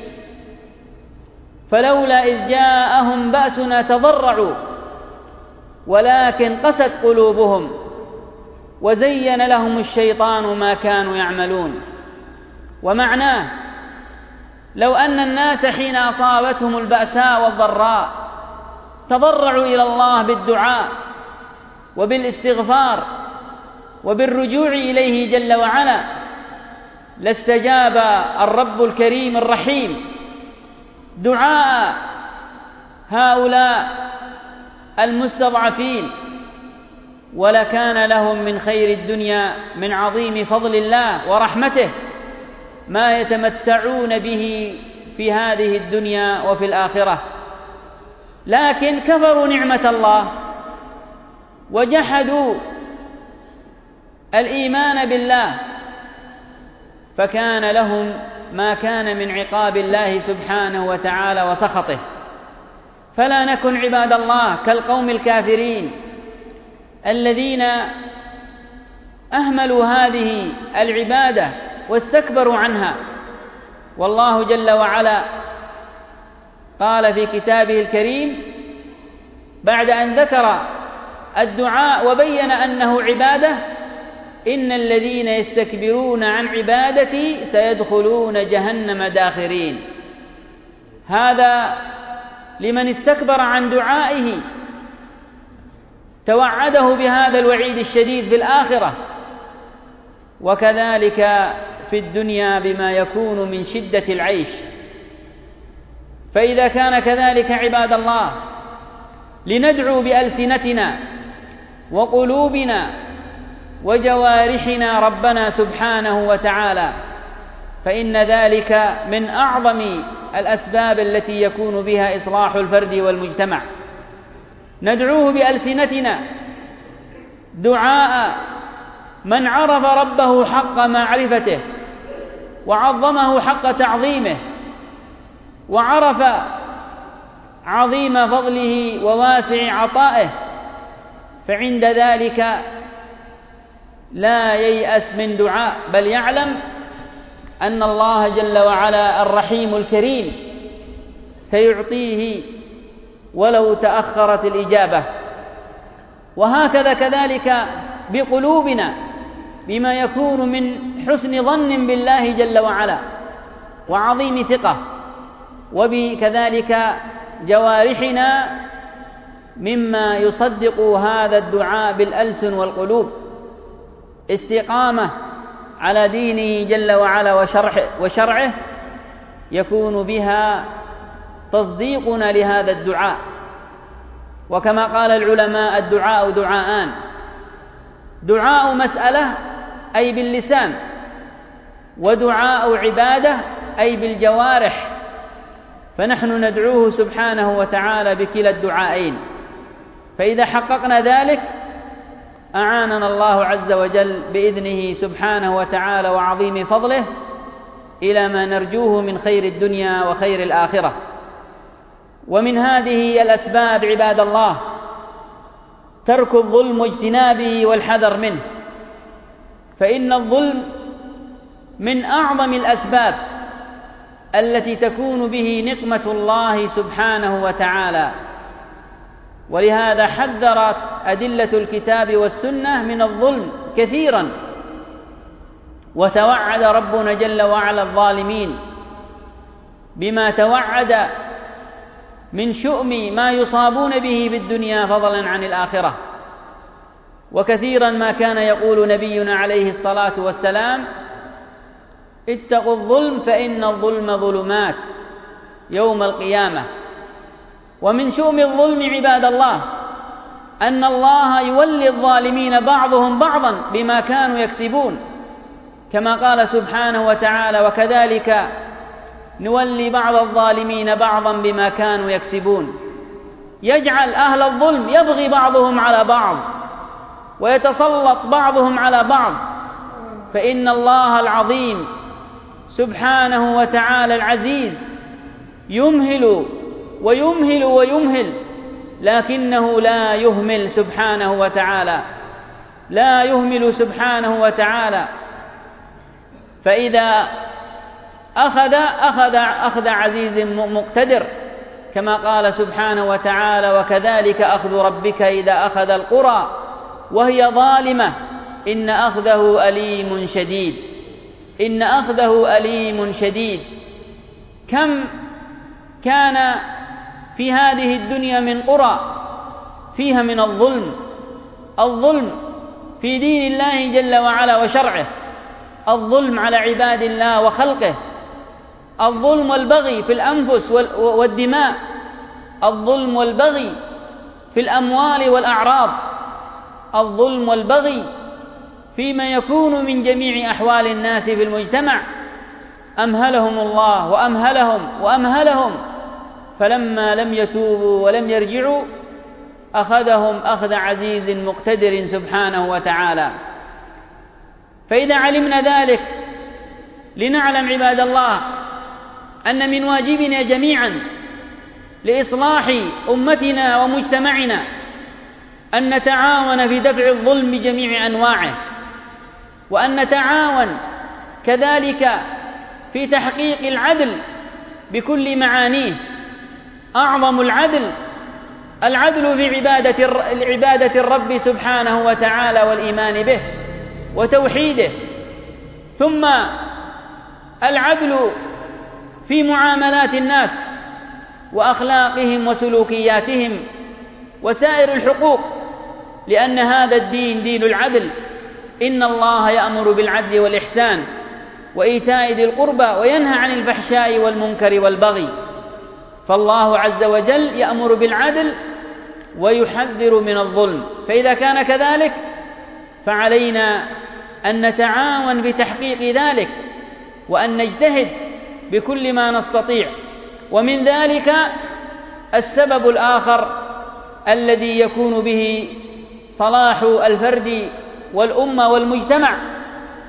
فلولا إذ جاءهم بأسنا تضرعوا ولكن قست قلوبهم وزين لهم الشيطان ما كانوا يعملون. ومعناه: لو أن الناس حين أصابتهم البأساء والضراء تضرعوا إلى الله بالدعاء وبالاستغفار وبالرجوع إليه جل وعلا لاستجاب الرب الكريم الرحيم دعاء هؤلاء المستضعفين، ولكان لهم من خير الدنيا من عظيم فضل الله ورحمته ما يتمتعون به في هذه الدنيا وفي الآخرة. لكن كفروا نعمة الله وجحدوا الإيمان بالله، فكان لهم ما كان من عقاب الله سبحانه وتعالى وسخطه. فلا نكن عباد الله كالقوم الكافرين الذين أهملوا هذه العبادة واستكبروا عنها. والله جل وعلا قال في كتابه الكريم بعد أن ذكر الدعاء وبين أنه عبادة: إن الذين يستكبرون عن عبادتي سيدخلون جهنم داخرين. هذا لمن استكبر عن دعائه توعده بهذا الوعيد الشديد في الآخرة، وكذلك في الدنيا بما يكون من شدة العيش. فإذا كان كذلك عباد الله لندعو بألسنتنا وقلوبنا وجوارحنا ربنا سبحانه وتعالى، فإن ذلك من أعظم الأسباب التي يكون بها إصلاح الفرد والمجتمع. ندعوه بألسنتنا دعاء من عرف ربه حق معرفته وعظمه حق تعظيمه وعرف عظيم فضله وواسع عطائه، فعند ذلك لا ييأس من دعاء، بل يعلم أن الله جل وعلا الرحيم الكريم سيعطيه ولو تأخرت الإجابة. وهكذا كذلك بقلوبنا، بما يكون من حسن ظن بالله جل وعلا وعظيم ثقة، وبكذلك جوارحنا مما يصدق هذا الدعاء بالألسن والقلوب، استقامة على دينه جل وعلا وشرعه يكون بها تصديقنا لهذا الدعاء. وكما قال العلماء: الدعاء دعاءان: دعاء مسألة أي باللسان، ودعاء عبادة أي بالجوارح، فنحن ندعوه سبحانه وتعالى بكلا الدعائين. فإذا حققنا ذلك أعاننا الله عز وجل بإذنه سبحانه وتعالى وعظيم فضله إلى ما نرجوه من خير الدنيا وخير الآخرة. ومن هذه الأسباب عباد الله ترك الظلم واجتنابه والحذر منه، فإن الظلم من أعظم الأسباب التي تكون به نقمة الله سبحانه وتعالى، ولهذا حذرت أدلة الكتاب والسنة من الظلم كثيرا، وتوعد ربنا جل وعلا الظالمين بما توعد من شؤم ما يصابون به بالدنيا فضلا عن الآخرة. وكثيرا ما كان يقول نبينا عليه الصلاة والسلام: اتقوا الظلم فإن الظلم ظلمات يوم القيامة. ومن شؤم الظلم عباد الله أن الله يولي الظالمين بعضهم بعضا بما كانوا يكسبون، كما قال سبحانه وتعالى: وكذلك نولي بعض الظالمين بعضا بما كانوا يكسبون. يجعل أهل الظلم يبغي بعضهم على بعض ويتسلط بعضهم على بعض، فإن الله العظيم سبحانه وتعالى العزيز يمهل ويمهل ويمهل، لكنه لا يهمل سبحانه وتعالى، لا يهمل سبحانه وتعالى. فإذا أخذ عزيز مقتدر، كما قال سبحانه وتعالى: وكذلك أخذ ربك إذا أخذ القرى وهي ظالمة إن أخذه أليم شديد، إن أخذه أليم شديد. كم كان في هذه الدنيا من قرى فيها من الظلم في دين الله جل وعلا وشرعه، الظلم على عباد الله وخلقه، الظلم والبغي في الأنفس والدماء، الظلم والبغي في الأموال والأعراض، الظلم والبغي فيما يكون من جميع أحوال الناس في المجتمع. أمهلهم الله وأمهلهم فلما لم يتوبوا ولم يرجعوا أخذهم أخذ عزيز مقتدر سبحانه وتعالى. فإذا علمنا ذلك لنعلم عباد الله أن من واجبنا جميعا لإصلاح أمتنا ومجتمعنا أن نتعاون في دفع الظلم بجميع أنواعه، وأن نتعاون كذلك في تحقيق العدل بكل معانيه. أعظم العدل في عبادة الرب سبحانه وتعالى والإيمان به وتوحيده، ثم العدل في معاملات الناس وأخلاقهم وسلوكياتهم وسائر الحقوق، لأن هذا الدين دين العدل. إن الله يأمر بالعدل والإحسان وإيتاء ذي القربى وينهى عن الفحشاء والمنكر والبغي. فالله عز وجل يأمر بالعدل ويحذر من الظلم، فإذا كان كذلك فعلينا أن نتعاون بتحقيق ذلك، وأن نجتهد بكل ما نستطيع. ومن ذلك السبب الآخر الذي يكون به صلاح الفرد والأمة والمجتمع،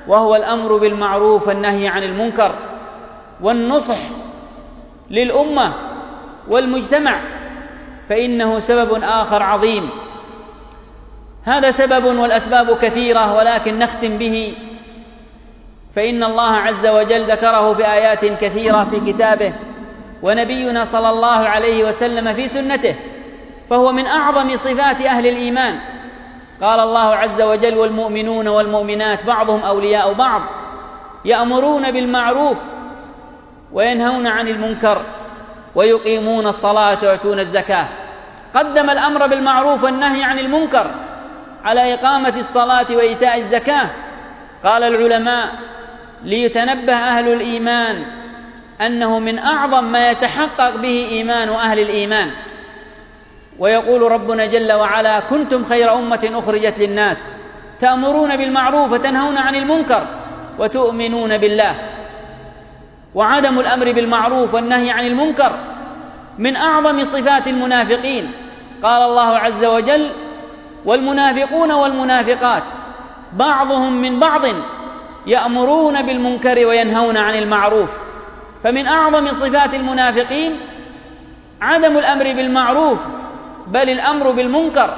وهو الأمر بالمعروف والنهي عن المنكر والنصح للأمة والمجتمع، فإنه سبب آخر عظيم. هذا سبب والأسباب كثيرة، ولكن نختم به، فإن الله عز وجل ذكره في آيات كثيرة في كتابه، ونبينا صلى الله عليه وسلم في سنته، فهو من أعظم صفات أهل الإيمان. قال الله عز وجل: والمؤمنون والمؤمنات بعضهم أولياء بعض يأمرون بالمعروف وينهون عن المنكر ويقيمون الصلاة ويؤتون الزكاة. قدم الأمر بالمعروف والنهي عن المنكر على إقامة الصلاة وإيتاء الزكاة. قال العلماء: ليتنبه أهل الإيمان أنه من أعظم ما يتحقق به إيمان أهل الإيمان. ويقول ربنا جل وعلا: كنتم خير أمة أخرجت للناس تأمرون بالمعروف وتنهون عن المنكر وتؤمنون بالله. وعدم الأمر بالمعروف والنهي عن المنكر من أعظم صفات المنافقين. قال الله عز وجل: والمنافقون والمنافقات بعضهم من بعض يأمرون بالمنكر وينهون عن المعروف. فمن أعظم صفات المنافقين عدم الأمر بالمعروف، بل الأمر بالمنكر،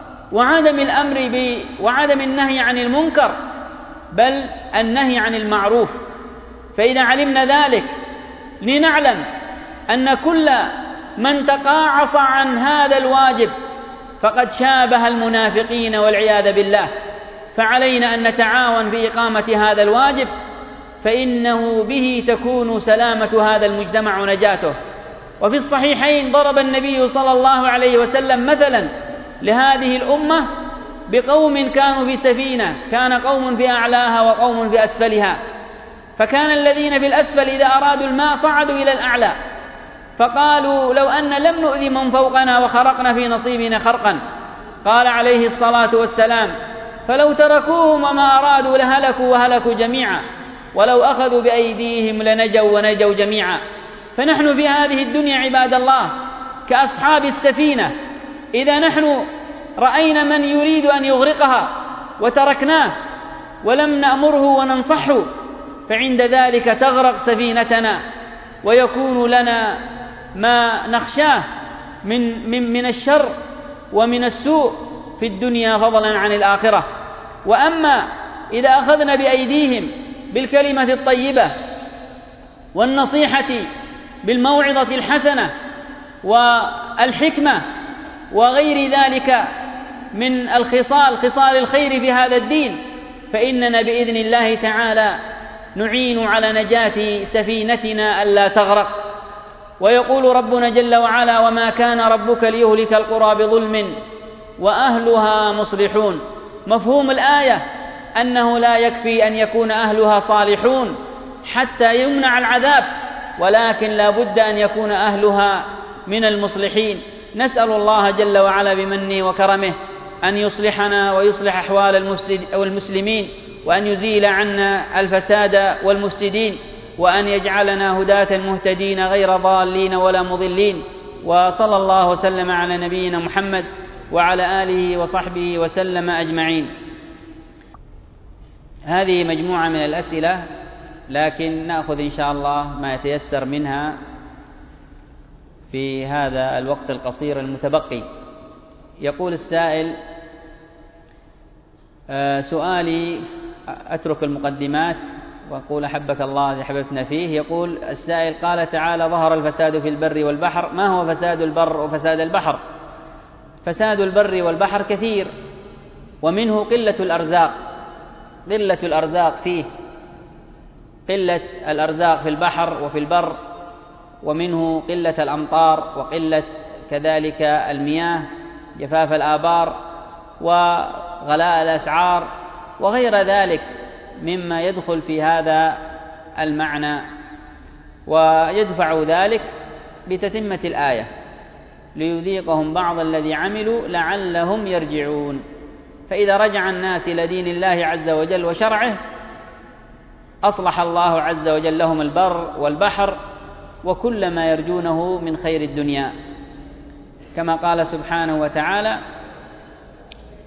وعدم النهي عن المنكر، بل النهي عن المعروف. فإذا علمنا ذلك لنعلم أن كل من تقاعس عن هذا الواجب فقد شابه المنافقين والعياذ بالله. فعلينا أن نتعاون في إقامة هذا الواجب، فإنه به تكون سلامة هذا المجتمع ونجاته. وفي الصحيحين ضرب النبي صلى الله عليه وسلم مثلا لهذه الأمة بقوم كانوا في سفينة، كان قوم في أعلاها وقوم في أسفلها، فكان الذين في الأسفل إذا أرادوا الماء صعدوا إلى الأعلى، فقالوا: لو أن لم نؤذي من فوقنا وخرقنا في نصيبنا خرقا. قال عليه الصلاة والسلام: فلو تركوهم وما أرادوا لهلكوا وهلكوا جميعا، ولو أخذوا بأيديهم لنجوا ونجوا جميعا. فنحن في هذه الدنيا عباد الله كأصحاب السفينة، إذا نحن رأينا من يريد أن يغرقها وتركناه ولم نأمره وننصحه، فعند ذلك تغرق سفينتنا ويكون لنا ما نخشاه من الشر ومن السوء في الدنيا فضلا عن الآخرة. وأما إذا أخذنا بأيديهم بالكلمة الطيبة والنصيحة بالموعظة الحسنة والحكمة وغير ذلك من خصال الخير في هذا الدين، فإننا بإذن الله تعالى نعين على نجاة سفينتنا ألا تغرق. ويقول ربنا جل وعلا: وما كان ربك ليهلك القرى بظلم وأهلها مصلحون. مفهوم الآية أنه لا يكفي أن يكون أهلها صالحون حتى يمنع العذاب، ولكن لا بد أن يكون أهلها من المصلحين. نسأل الله جل وعلا بمنه وكرمه أن يصلحنا ويصلح أحوال المسلمين، وأن يزيل عنا الفساد والمفسدين، وأن يجعلنا هداة مهتدين غير ضالين ولا مضلين. وصلى الله وسلم على نبينا محمد وعلى آله وصحبه وسلم أجمعين. هذه مجموعة من الأسئلة، لكن نأخذ إن شاء الله ما يتيسر منها في هذا الوقت القصير المتبقي. يقول السائل: سؤالي، أترك المقدمات وأقول أحبك الله الذي حببتنا فيه. يقول السائل: قال تعالى: ظهر الفساد في البر والبحر. ما هو فساد البر وفساد البحر؟ فساد البر والبحر كثير، ومنه قلة الأرزاق فيه، قلة الأرزاق في البحر وفي البر، ومنه قلة الأمطار وقلة كذلك المياه، جفاف الآبار وغلاء الأسعار وغير ذلك مما يدخل في هذا المعنى. ويدفع ذلك بتتمة الآية: ليذيقهم بعض الذي عملوا لعلهم يرجعون. فإذا رجع الناس إلى دين الله عز وجل وشرعه أصلح الله عز وجل لهم البر والبحر وكل ما يرجونه من خير الدنيا، كما قال سبحانه وتعالى: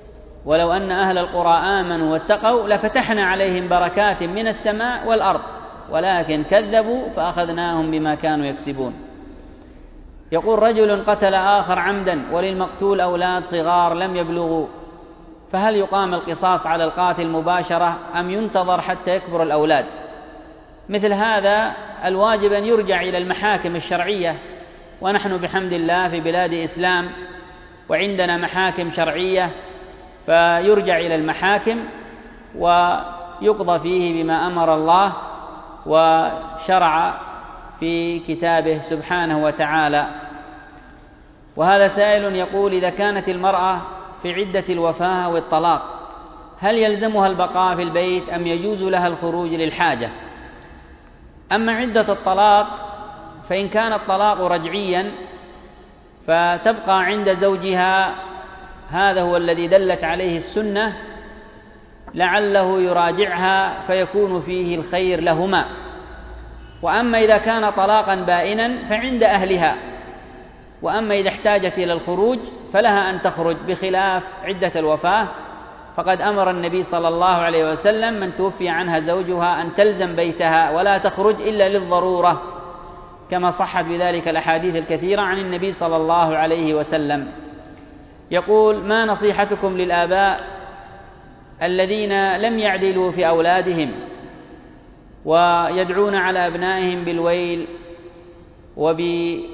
ولو أن أهل القرى آمنوا واتقوا لفتحنا عليهم بركات من السماء والأرض ولكن كذبوا فأخذناهم بما كانوا يكسبون. يقول رجل قتل آخر عمدا وللمقتول أولاد صغار لم يبلغوا، فهل يقام القصاص على القاتل مباشرة أم ينتظر حتى يكبر الأولاد؟ مثل هذا الواجب أن يرجع إلى المحاكم الشرعية، ونحن بحمد الله في بلاد إسلام وعندنا محاكم شرعية، فيرجع إلى المحاكم ويقضى فيه بما أمر الله وشرع في كتابه سبحانه وتعالى. وهذا سائل يقول: إذا كانت المرأة في عدة الوفاة والطلاق هل يلزمها البقاء في البيت أم يجوز لها الخروج للحاجة؟ أما عدة الطلاق فإن كان الطلاق رجعيا فتبقى عند زوجها، هذا هو الذي دلت عليه السنة، لعله يراجعها فيكون فيه الخير لهما. وأما إذا كان طلاقا بائنا فعند أهلها، وأما إذا احتاجت إلى الخروج فلها أن تخرج، بخلاف عدة الوفاة فقد أمر النبي صلى الله عليه وسلم من توفي عنها زوجها أن تلزم بيتها ولا تخرج إلا للضرورة، كما صحت بذلك الأحاديث الكثيرة عن النبي صلى الله عليه وسلم. يقول: ما نصيحتكم للآباء الذين لم يعدلوا في أولادهم ويدعون على أبنائهم بالويل وبكلمة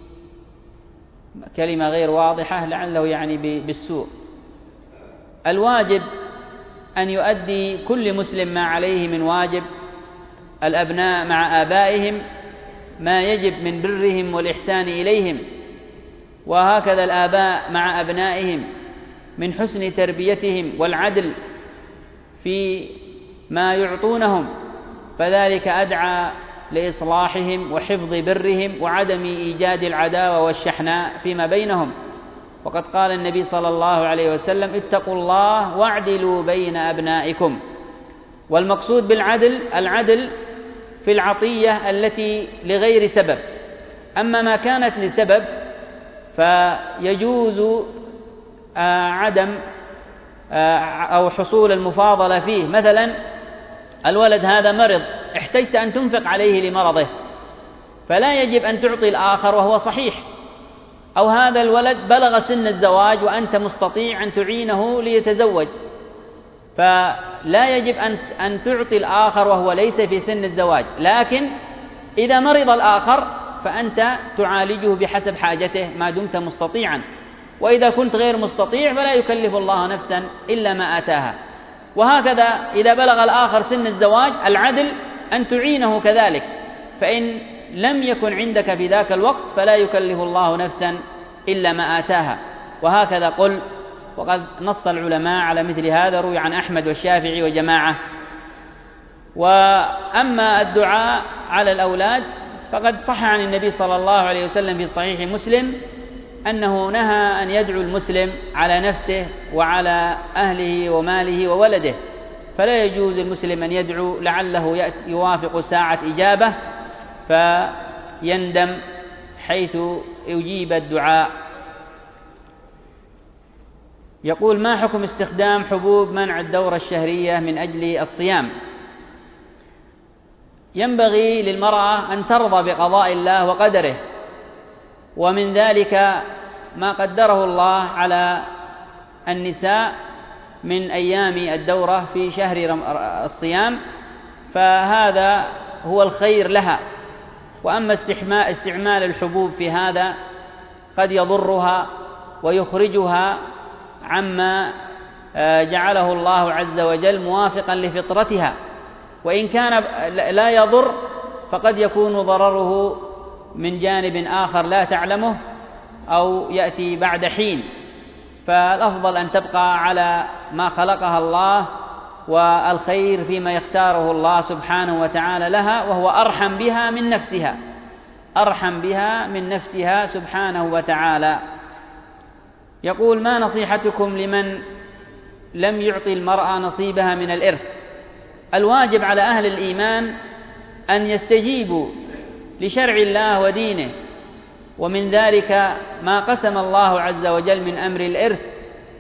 غير واضحة لعله يعني بالسوء؟ الواجب أن يؤدي كل مسلم ما عليه من واجب، الأبناء مع آبائهم ما يجب من برهم والإحسان إليهم، وهكذا الآباء مع أبنائهم من حسن تربيتهم والعدل في ما يعطونهم، فذلك أدعى لإصلاحهم وحفظ برهم وعدم إيجاد العداوة والشحناء فيما بينهم. وقد قال النبي صلى الله عليه وسلم: اتقوا الله واعدلوا بين أبنائكم. والمقصود بالعدل العدل في العطية التي لغير سبب، أما ما كانت لسبب فيجوز عدم أو حصول المفاضلة فيه. مثلا الولد هذا مرض، احتجت أن تنفق عليه لمرضه، فلا يجب أن تعطي الآخر وهو صحيح. أو هذا الولد بلغ سن الزواج وأنت مستطيع أن تعينه ليتزوج، فلا يجب أن تعطي الآخر وهو ليس في سن الزواج، لكن إذا مرض الآخر فأنت تعالجه بحسب حاجته ما دمت مستطيعا، وإذا كنت غير مستطيع فلا يكلف الله نفسا إلا ما آتاها. وهكذا إذا بلغ الآخر سن الزواج العدل أن تعينه كذلك، فإن لم يكن عندك في ذاك الوقت فلا يكلف الله نفسا إلا ما آتاها. وهكذا قل، وقد نص العلماء على مثل هذا، روي عن أحمد والشافعي وجماعة. وأما الدعاء على الأولاد فقد صح عن النبي صلى الله عليه وسلم في صحيح مسلم أنه نهى أن يدعو المسلم على نفسه وعلى أهله وماله وولده، فلا يجوز المسلم أن يدعو لعله يوافق ساعة إجابة فيندم حيث يجيب الدعاء. يقول: ما حكم استخدام حبوب منع الدورة الشهرية من أجل الصيام؟ ينبغي للمرأة أن ترضى بقضاء الله وقدره، ومن ذلك ما قدره الله على النساء من أيام الدورة في شهر الصيام، فهذا هو الخير لها. وأما استعمال الحبوب في هذا قد يضرها ويخرجها عما جعله الله عز وجل موافقا لفطرتها، وإن كان لا يضر فقد يكون ضرره من جانب آخر لا تعلمه أو يأتي بعد حين، فالأفضل أن تبقى على ما خلقها الله والخير فيما يختاره الله سبحانه وتعالى لها، وهو أرحم بها من نفسها، أرحم بها من نفسها سبحانه وتعالى. يقول: ما نصيحتكم لمن لم يعطي المرأة نصيبها من الإرث؟ الواجب على أهل الإيمان أن يستجيبوا لشرع الله ودينه، ومن ذلك ما قسم الله عز وجل من أمر الإرث،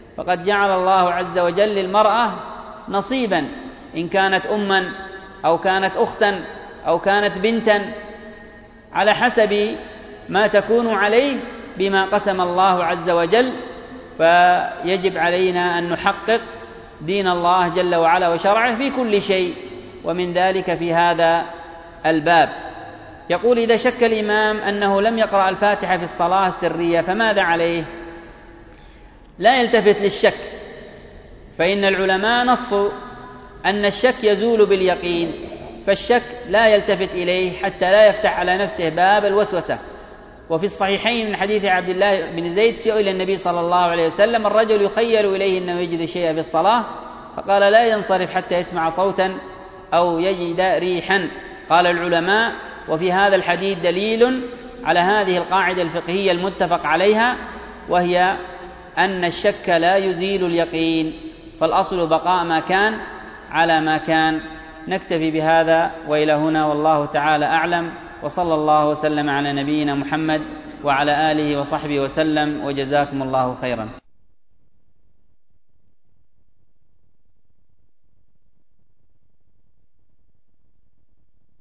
فقد جعل الله عز وجل للمرأة نصيبا، إن كانت أما أو كانت أختا أو كانت بنتا، على حسب ما تكون عليه بما قسم الله عز وجل. فيجب علينا أن نحقق دين الله جل وعلا وشرعه في كل شيء، ومن ذلك في هذا الباب. يقول: إذا شك الإمام أنه لم يقرأ الفاتحة في الصلاة السرية فماذا عليه؟ لا يلتفت للشك، فإن العلماء نصوا أن الشك يزول باليقين، فالشك لا يلتفت إليه حتى لا يفتح على نفسه باب الوسوسة. وفي الصحيحين من حديث عبد الله بن زيد سئل النبي صلى الله عليه وسلم: الرجل يخيل إليه أنه يجد شيئا في الصلاة، فقال: لا ينصرف حتى يسمع صوتا أو يجد ريحا. قال العلماء: وفي هذا الحديث دليل على هذه القاعدة الفقهية المتفق عليها، وهي أن الشك لا يزيل اليقين، فالأصل بقاء ما كان على ما كان. نكتفي بهذا وإلى هنا، والله تعالى أعلم، وصلى الله وسلم على نبينا محمد وعلى آله وصحبه وسلم، وجزاكم الله خيرا.